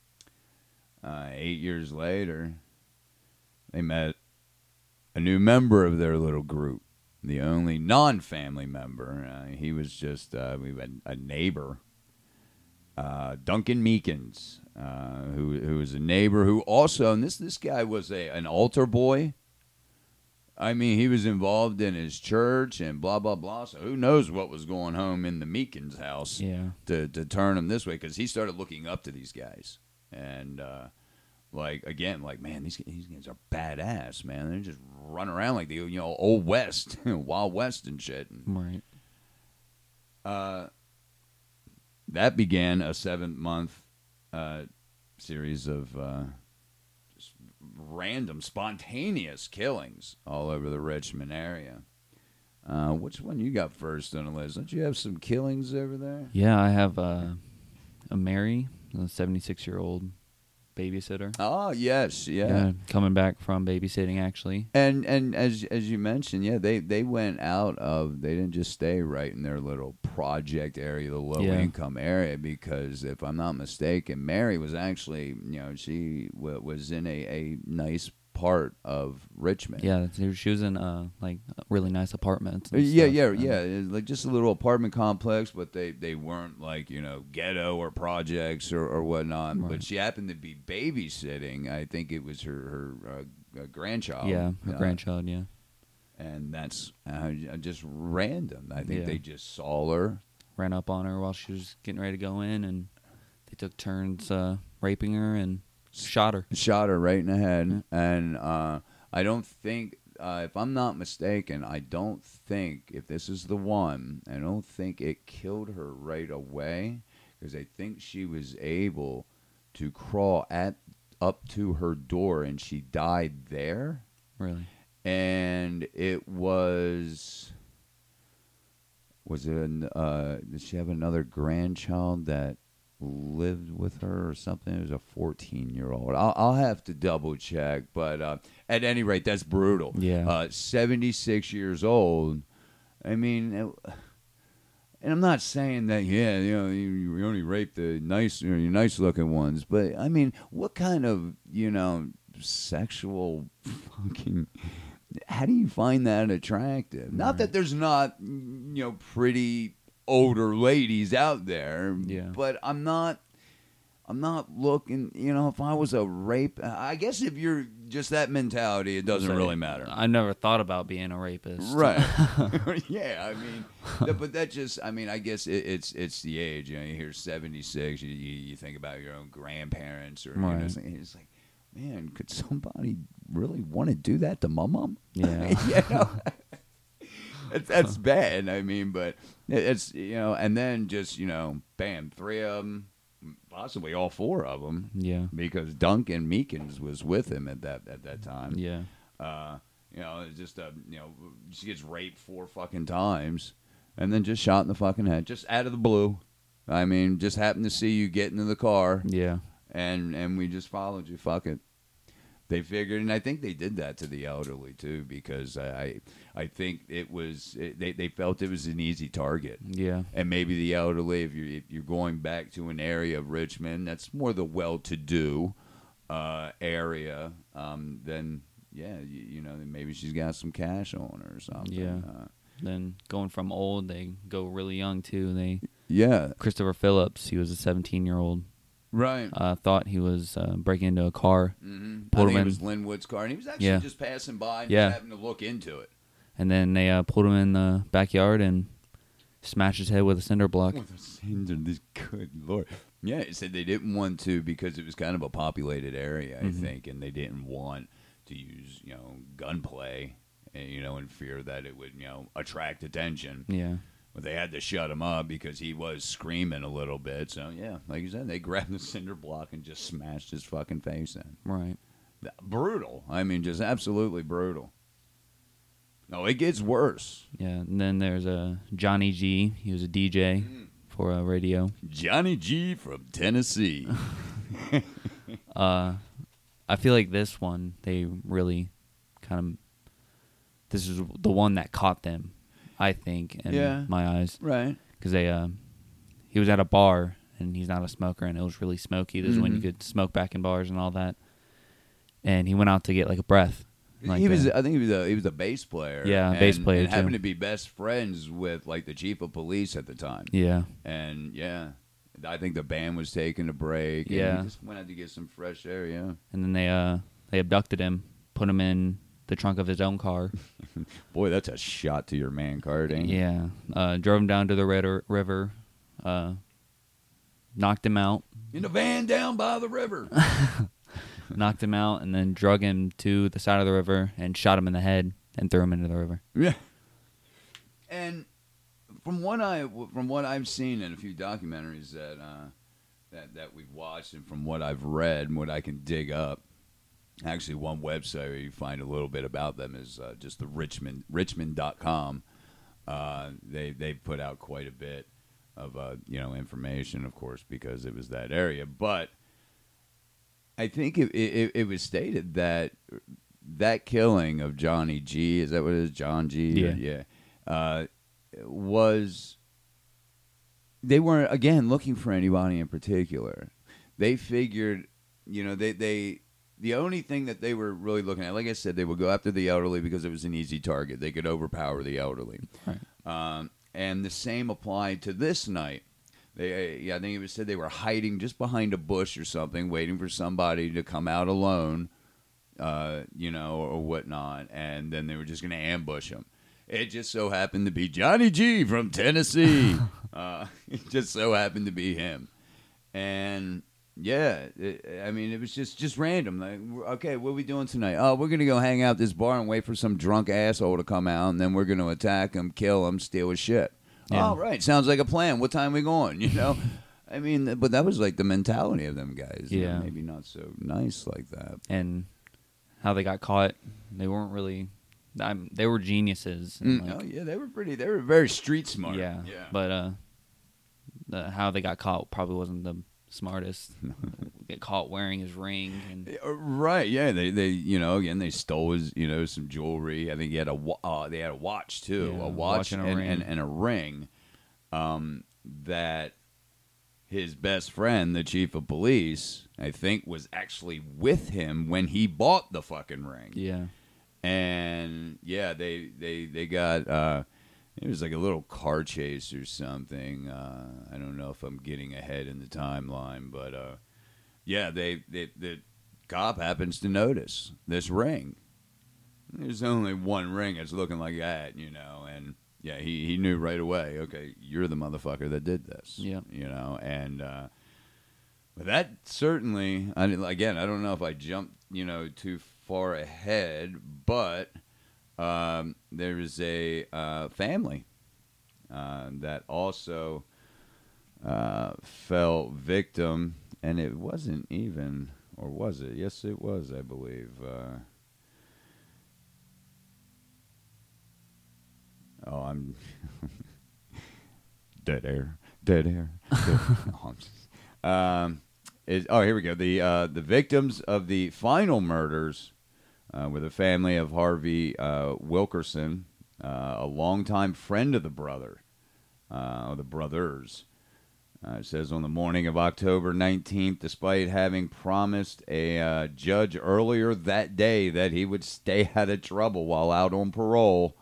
8 years later, they met a new member of their little group, the only non-family member. He was just we had a neighbor, Duncan Meekins, who was a neighbor who also, and this guy was an altar boy. I mean, he was involved in his church and blah, blah, blah. So who knows what was going on in the Meekins house to turn him this way, because he started looking up to these guys. And, man, these guys are badass, man. They just run around like the, you know, Old West, Wild West and shit. Right. That began a 7-month series of just random, spontaneous killings all over the Richmond area. Which one you got first on the list? Don't you have some killings over there? Yeah, I have a Mary, a 76-year-old babysitter. Oh, yes, yeah. Coming back from babysitting, actually. And as you mentioned, yeah, they went out of, they didn't just stay right in their little project area, the low income area, because if I'm not mistaken, Mary was actually, you know, she was in a nice part of Richmond. Yeah, she was in like really nice apartments. And Yeah. stuff. Like just a little apartment complex, but they weren't like, you know, ghetto or projects or whatnot. Right. But she happened to be babysitting. I think it was her grandchild. Yeah, her grandchild. Yeah, and that's just random. I think Yeah. they just saw her, ran up on her while she was getting ready to go in, and they took turns raping her and shot her. right in the head, and I don't think if I'm not mistaken, I don't think, if this is the one, I don't think it killed her right away, because I think she was able to crawl up to her door, and she died there. Really? And it was did she have another grandchild that lived with her or something? It was a 14-year-old. I'll have to double check, but at any rate, that's brutal. Yeah. 76 years old. I mean, and I'm not saying that, yeah, you know, you only rape the nice, you know, your nice looking ones, but I mean, what kind of, you know, sexual fucking, how do you find that attractive? Not that there's not, you know, pretty older ladies out there, Yeah. but I'm not looking, you know, if I was a rape, I guess if you're just that mentality, it doesn't really matter. I never thought about being a rapist. Right. Yeah, I mean, but that just, I mean, I guess it's the age. You know, you hear 76, you think about your own grandparents, or Right. you know, it's like, man, could somebody really want to do that to my mom? Yeah. You know? That's bad. I mean, but it's, you know, and then just, you know, bam, 3 of them, possibly all 4 of them. Yeah. Because Duncan Meekins was with him at that time. Yeah. You know, it's just you know, she gets raped 4 fucking times, and then just shot in the fucking head, just out of the blue. I mean, just happened to see you get into the car, Yeah. and we just followed you. Fuck it. They figured, and I think they did that to the elderly too, because I think it was they felt it was an easy target. Yeah. And maybe the elderly, if you're going back to an area of Richmond that's more the well-to-do area, then yeah, you know, maybe she's got some cash on her or something. Yeah. Then going from old, they go really young too. Yeah. Christopher Phillips, he was a 17-year-old. Right. Thought he was breaking into a car. Mm-hmm. I Pulled think him it in. was Linwood's car, and he was actually Yeah. just passing by and Yeah. just happened to look into it. And then they pulled him in the backyard and smashed his head with a cinder block. With a cinder, this good lord. Yeah, it said they didn't want to because it was kind of a populated area, I think, and they didn't want to use, you know, gunplay, you know, in fear that it would, you know, attract attention. Yeah. But they had to shut him up because he was screaming a little bit. So, yeah, like you said, they grabbed the cinder block and just smashed his fucking face in. Right. Brutal. I mean, just absolutely brutal. No, it gets worse. Yeah. And then there's Johnny G. He was a DJ for a radio. Johnny G from Tennessee. I feel like this one, they really kind of, this is the one that caught them, I think, in my eyes. Right. Because he was at a bar, and he's not a smoker, and it was really smoky. This is when you could smoke back in bars and all that. And he went out to get like a breath. Like he was. I think he was a bass player. Yeah, a bass player, and happened too. to be best friends with like the chief of police at the time. Yeah. And yeah, I think the band was taking a break. And Yeah. he just went out to get some fresh air. Yeah. And then they abducted him, put him in the trunk of his own car. Boy, that's a shot to your man card, ain't it? Yeah. Drove him down to the river, knocked him out. In a van down by the river. Knocked him out, and then drug him to the side of the river and shot him in the head and threw him into the river. Yeah. And from what I've seen in a few documentaries that we've watched, and from what I've read and what I can dig up, actually one website where you find a little bit about them is just the Richmond.com. They put out quite a bit of you know, information, of course, because it was that area, but I think it was stated that killing of Johnny G, is that what it is? John G? Yeah. Was, they weren't, again, looking for anybody in particular. They figured, you know, the only thing that they were really looking at, like I said, they would go after the elderly because it was an easy target. They could overpower the elderly. Right. And the same applied to this night. I think it was said they were hiding just behind a bush or something, waiting for somebody to come out alone, you know, or whatnot, and then they were just going to ambush him. It just so happened to be Johnny G from Tennessee. It just so happened to be him. And Yeah, I mean, it was just random. Like, okay, what are we doing tonight? Oh, we're gonna go hang out at this bar and wait for some drunk asshole to come out, and then we're gonna attack him, kill him, steal his shit. Yeah. All right, sounds like a plan. What time we going? You know, I mean, but that was like the mentality of them guys. Yeah. Maybe not so nice like that. And how they got caught, they weren't really. They were geniuses. And Oh yeah, they were pretty. They were very street smart. yeah. yeah. But how they got caught probably wasn't the smartest. Get caught wearing his ring and Right, yeah, they again they stole his some jewelry. I think he had they had a watch too, Yeah, a watch and a ring. and a ring, that his best friend, the chief of police, I think was actually with him when he bought the fucking ring. yeah. And yeah, they got it was like a little car chase or something. I don't know if I'm getting ahead in the timeline, but yeah, the cop happens to notice this ring. There's only one ring that's looking like that, and yeah, he knew right away. Okay, you're the motherfucker that did this. Yeah. And but that certainly, I don't know if I jumped, too far ahead, but there is a family that also fell victim, and it wasn't even, or was it? Yes, it was, I believe. I'm dead air. Here we go. The victims of the final murders were the family of Harvey Wilkerson, a longtime friend of the brother, or the brothers. It says on the morning of October 19th, despite having promised a judge earlier that day that he would stay out of trouble while out on parole,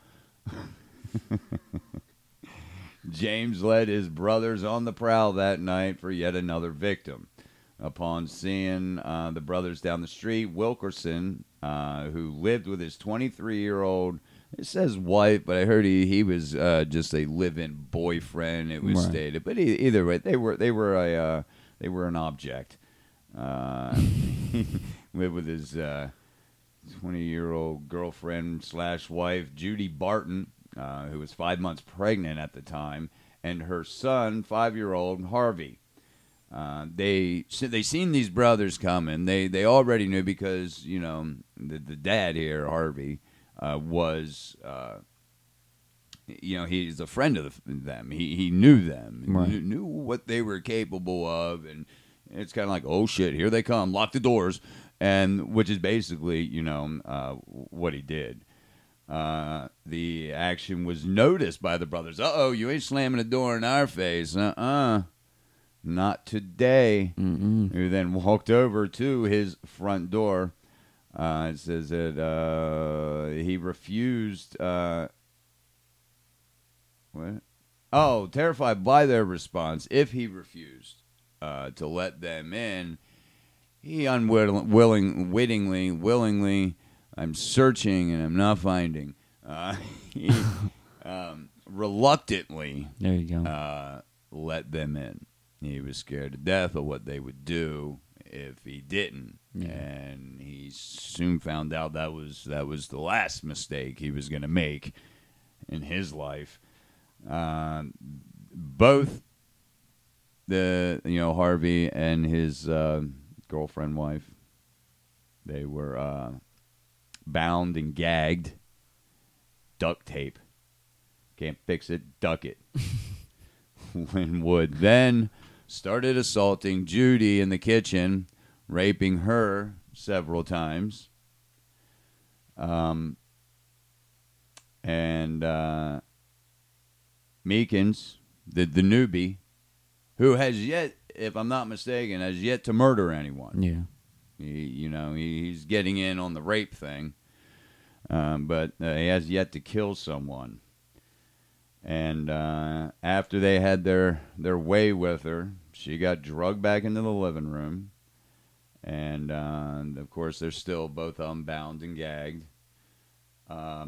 James led his brothers on the prowl that night for yet another victim. Upon seeing the brothers down the street, Wilkerson, who lived with his 23-year-old, it says wife, but I heard he was just a live-in boyfriend. It was stated, but either way, they were an object. He lived with his 20-year-old girlfriend / wife, Judy Barton, who was 5 months pregnant at the time, and her son, 5-year-old Harvey. They seen these brothers coming. They already knew because the dad here, Harvey, was he's a friend of them. He knew them, knew what they were capable of, and it's kind of like, oh shit, here they come, lock the doors, and which is basically what he did. The action was noticed by the brothers. You ain't slamming the door in our face. Not today. Who then walked over to his front door. It says that he refused. What? Oh, terrified by their response, if he refused to let them in, he willingly, I'm searching and I'm not finding. He reluctantly, there you go, let them in. He was scared to death of what they would do if he didn't, and he soon found out that was the last mistake he was going to make in his life. Both the Harvey and his girlfriend wife, they were bound and gagged, duct tape. Can't fix it, duck it. Winwood then started assaulting Judy in the kitchen, raping her several times. And Meekins, the newbie, who has yet, if I'm not mistaken, has yet to murder anyone. yeah. He's getting in on the rape thing, but he has yet to kill someone. And after they had their way with her, she got drugged back into the living room. And, of course, they're still both bound and gagged. I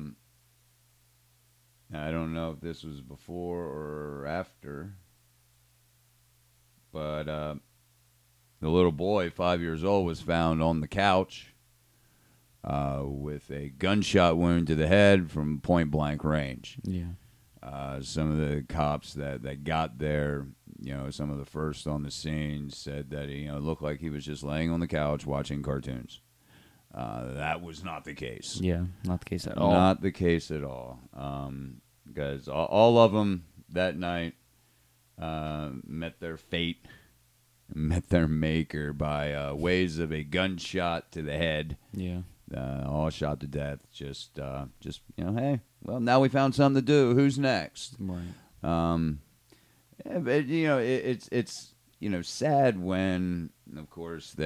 don't know if this was before or after. But the little boy, 5 years old, was found on the couch with a gunshot wound to the head from point blank range. Yeah. Some of the cops that got there, some of the first on the scene said that he looked like he was just laying on the couch watching cartoons. That was not the case. Yeah, not the case at all. Not the case at all. Because all of them that night met their fate, met their maker by ways of a gunshot to the head. Yeah. All shot to death. Just hey, well, now we found something to do. Who's next? Right. Yeah, but it's sad when, of course,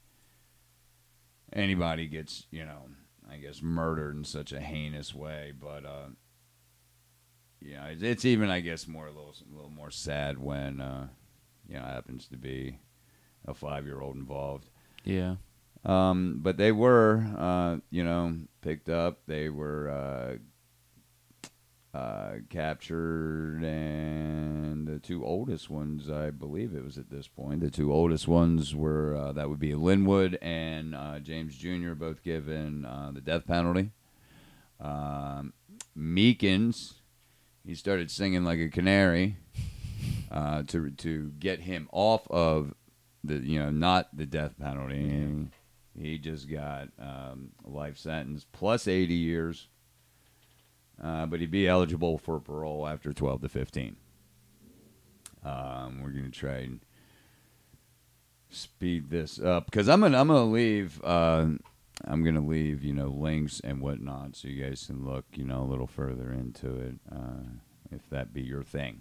anybody gets I guess murdered in such a heinous way. But it's even, I guess, a little more sad when happens to be a 5-year-old involved. Yeah. But they were, picked up. They were captured, and the two oldest ones, I believe it was at this point, the two oldest ones were, that would be Linwood and James Jr., both given the death penalty. Meekins, he started singing like a canary to get him off of the, not the death penalty. Yeah. He just got a life sentence plus 80 years, but he'd be eligible for parole after 12 to 15. We're going to try and speed this up because I'm gonna leave. I'm gonna leave links and whatnot so you guys can look a little further into it if that be your thing.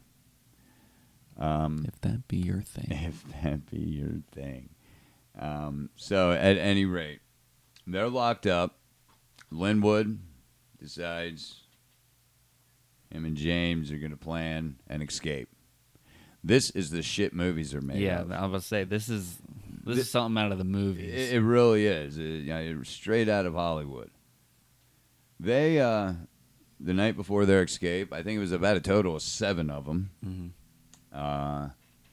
If that be your thing. If that be your thing. So at any rate, they're locked up. Linwood decides him and James are going to plan an escape. This is the shit movies are made of. Yeah, I was about to say, this is something out of the movies. It really is. Straight out of Hollywood. They, the night before their escape, I think it was about a total of 7 of them. Mm-hmm.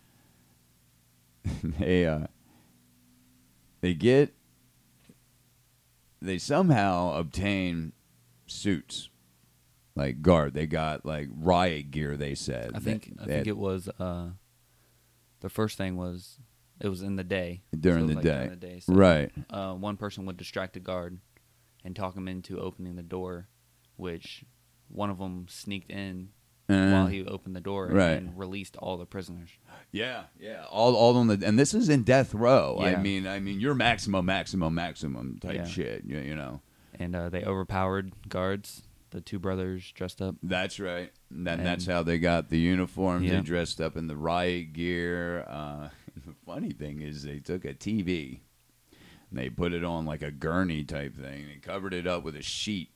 They somehow obtain suits, like guard. They got like riot gear. They said. I think it was the first thing was it was in the day during the day. So, right. One person would distract a guard and talk him into opening the door, which one of them sneaked in while he opened the door and released all the prisoners. Yeah. All on and this is in death row. Yeah. I mean, you're maximum type shit. And they overpowered guards. The two brothers dressed up. That's right. That's how they got the uniforms. Yeah. They dressed up in the riot gear. The funny thing is they took a TV and they put it on like a gurney type thing and covered it up with a sheet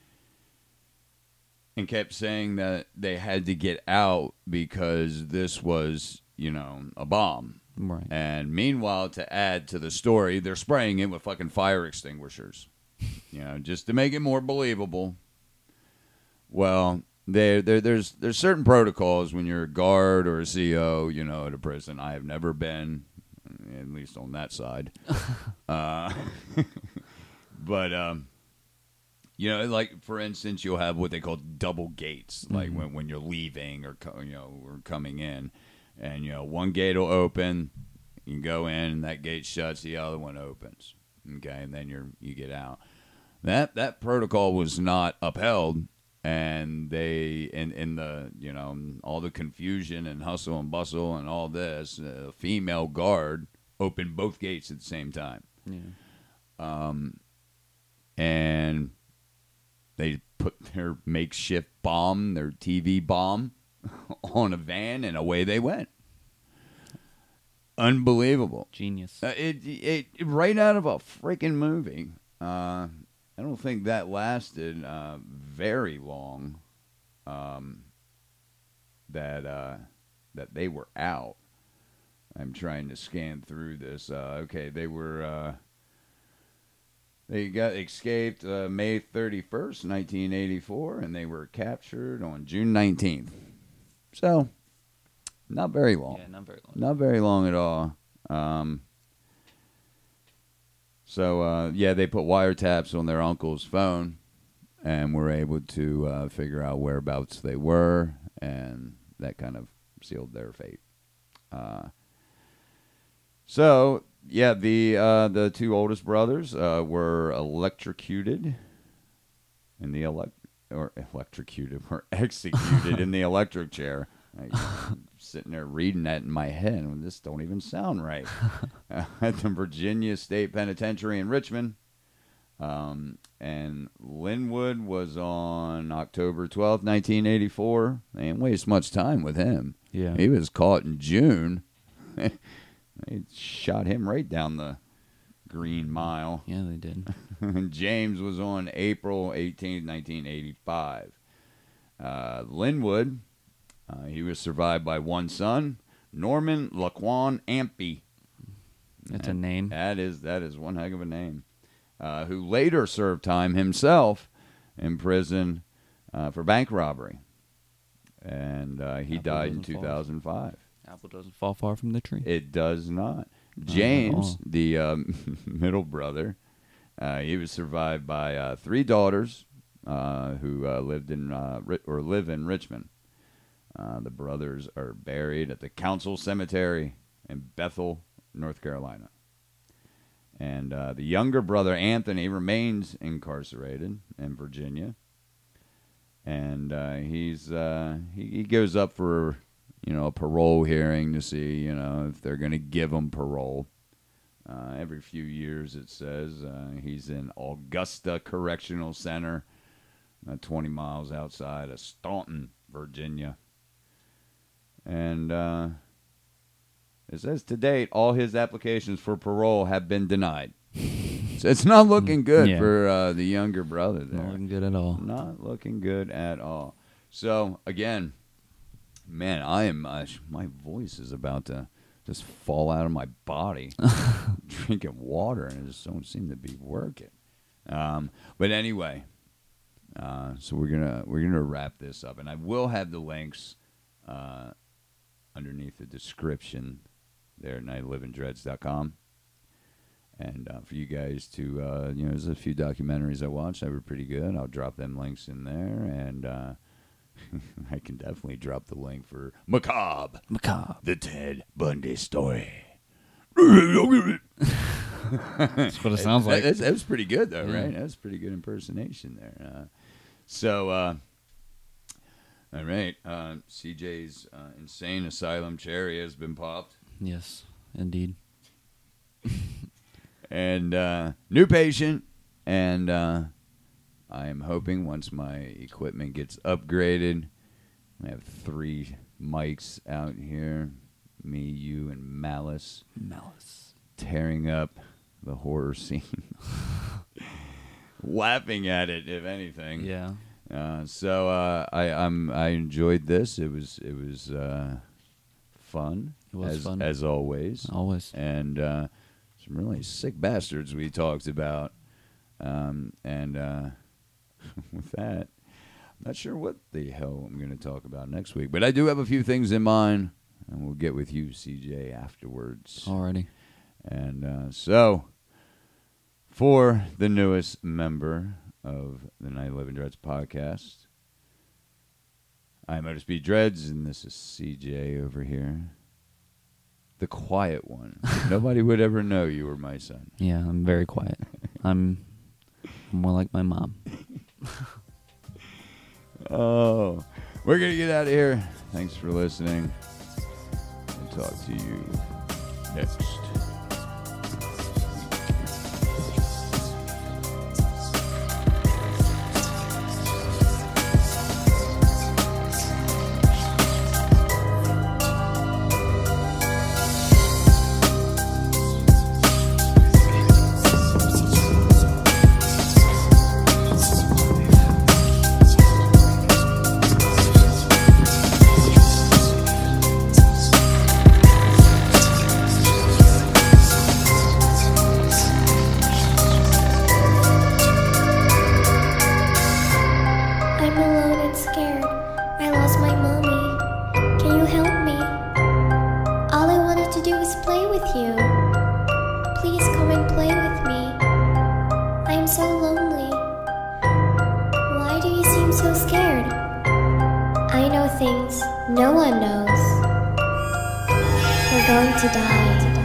and kept saying that they had to get out because this was, a bomb. Right. And meanwhile, to add to the story, they're spraying it with fucking fire extinguishers, just to make it more believable. Well, there's certain protocols when you're a guard or a CO, at a prison. I have never been, at least on that side. But, like, for instance, you'll have what they call double gates, like when you're leaving or coming in. And, one gate will open, you can go in, and that gate shuts, the other one opens. Okay, and then you get out. That protocol was not upheld. And they, in the, all the confusion and hustle and bustle and all this, a female guard opened both gates at the same time. Yeah. And they put their makeshift bomb, their TV bomb, on a van, and away they went. Unbelievable. Genius. It right out of a freaking movie. I don't think that lasted very long. That they were out. I'm trying to scan through this. Okay, they were. They got escaped May 31st, 1984, and they were captured on June 19th. So, not very long. Yeah, not very long. Not very long at all. So, they put wiretaps on their uncle's phone and were able to figure out whereabouts they were, and that kind of sealed their fate. The two oldest brothers were electrocuted in the executed in the electric chair. I'm sitting there reading that in my head, and this don't even sound right. At the Virginia State Penitentiary in Richmond. And Linwood was on October 12th, 1984. They didn't waste much time with him. Yeah. He was caught in June. They shot him right down the Green Mile. Yeah, they did. James was on April 18th, 1985. Linwood, he was survived by one son, Norman Laquan Ampey. That's a name. That is one heck of a name. Who later served time himself in prison for bank robbery. And he died in 2005. Apple doesn't fall far from the tree. It does not. James, the middle brother, he was survived by three daughters who live in Richmond. The brothers are buried at the Council Cemetery in Bethel, North Carolina. And the younger brother, Anthony, remains incarcerated in Virginia. And he goes up for, a parole hearing to see, if they're going to give him parole. Every few years, it says. He's in Augusta Correctional Center, 20 miles outside of Staunton, Virginia. And it says to date, all his applications for parole have been denied. So it's not looking good for the younger brother there. Not looking good at all. Not looking good at all. So, again, man, my voice is about to just fall out of my body. Drinking water, and it just don't seem to be working. But anyway, so we're gonna wrap this up, and I will have the links underneath the description there at nightlivingdreads.com. And for you guys to, there's a few documentaries I watched that were pretty good. I'll drop them links in there, and I can definitely drop the link for Macabre, the Ted Bundy story. That's what it sounds like. That was pretty good, though, right? That was a pretty good impersonation there. All right, CJ's insane asylum cherry has been popped. Yes, indeed. And new patient, and I am hoping once my equipment gets upgraded, I have 3 mics out here, me, you, and Malice, tearing up the horror scene, laughing at it, if anything. Yeah. I enjoyed this. It was fun. It was fun as always. Always. And some really sick bastards we talked about. With that, I'm not sure what the hell I'm going to talk about next week, but I do have a few things in mind, and we'll get with you, CJ, afterwards. Alrighty. And so, for the newest member of the Night Living Dreads podcast, I'm Motor Speed Dreads, and this is CJ over here, the quiet one. Nobody would ever know you were my son. Yeah, I'm very quiet. I'm more like my mom. Oh, we're going to get out of here. Thanks for listening. I'll talk to you next. Play with you. Please come and play with me. No one knows. We're going to die.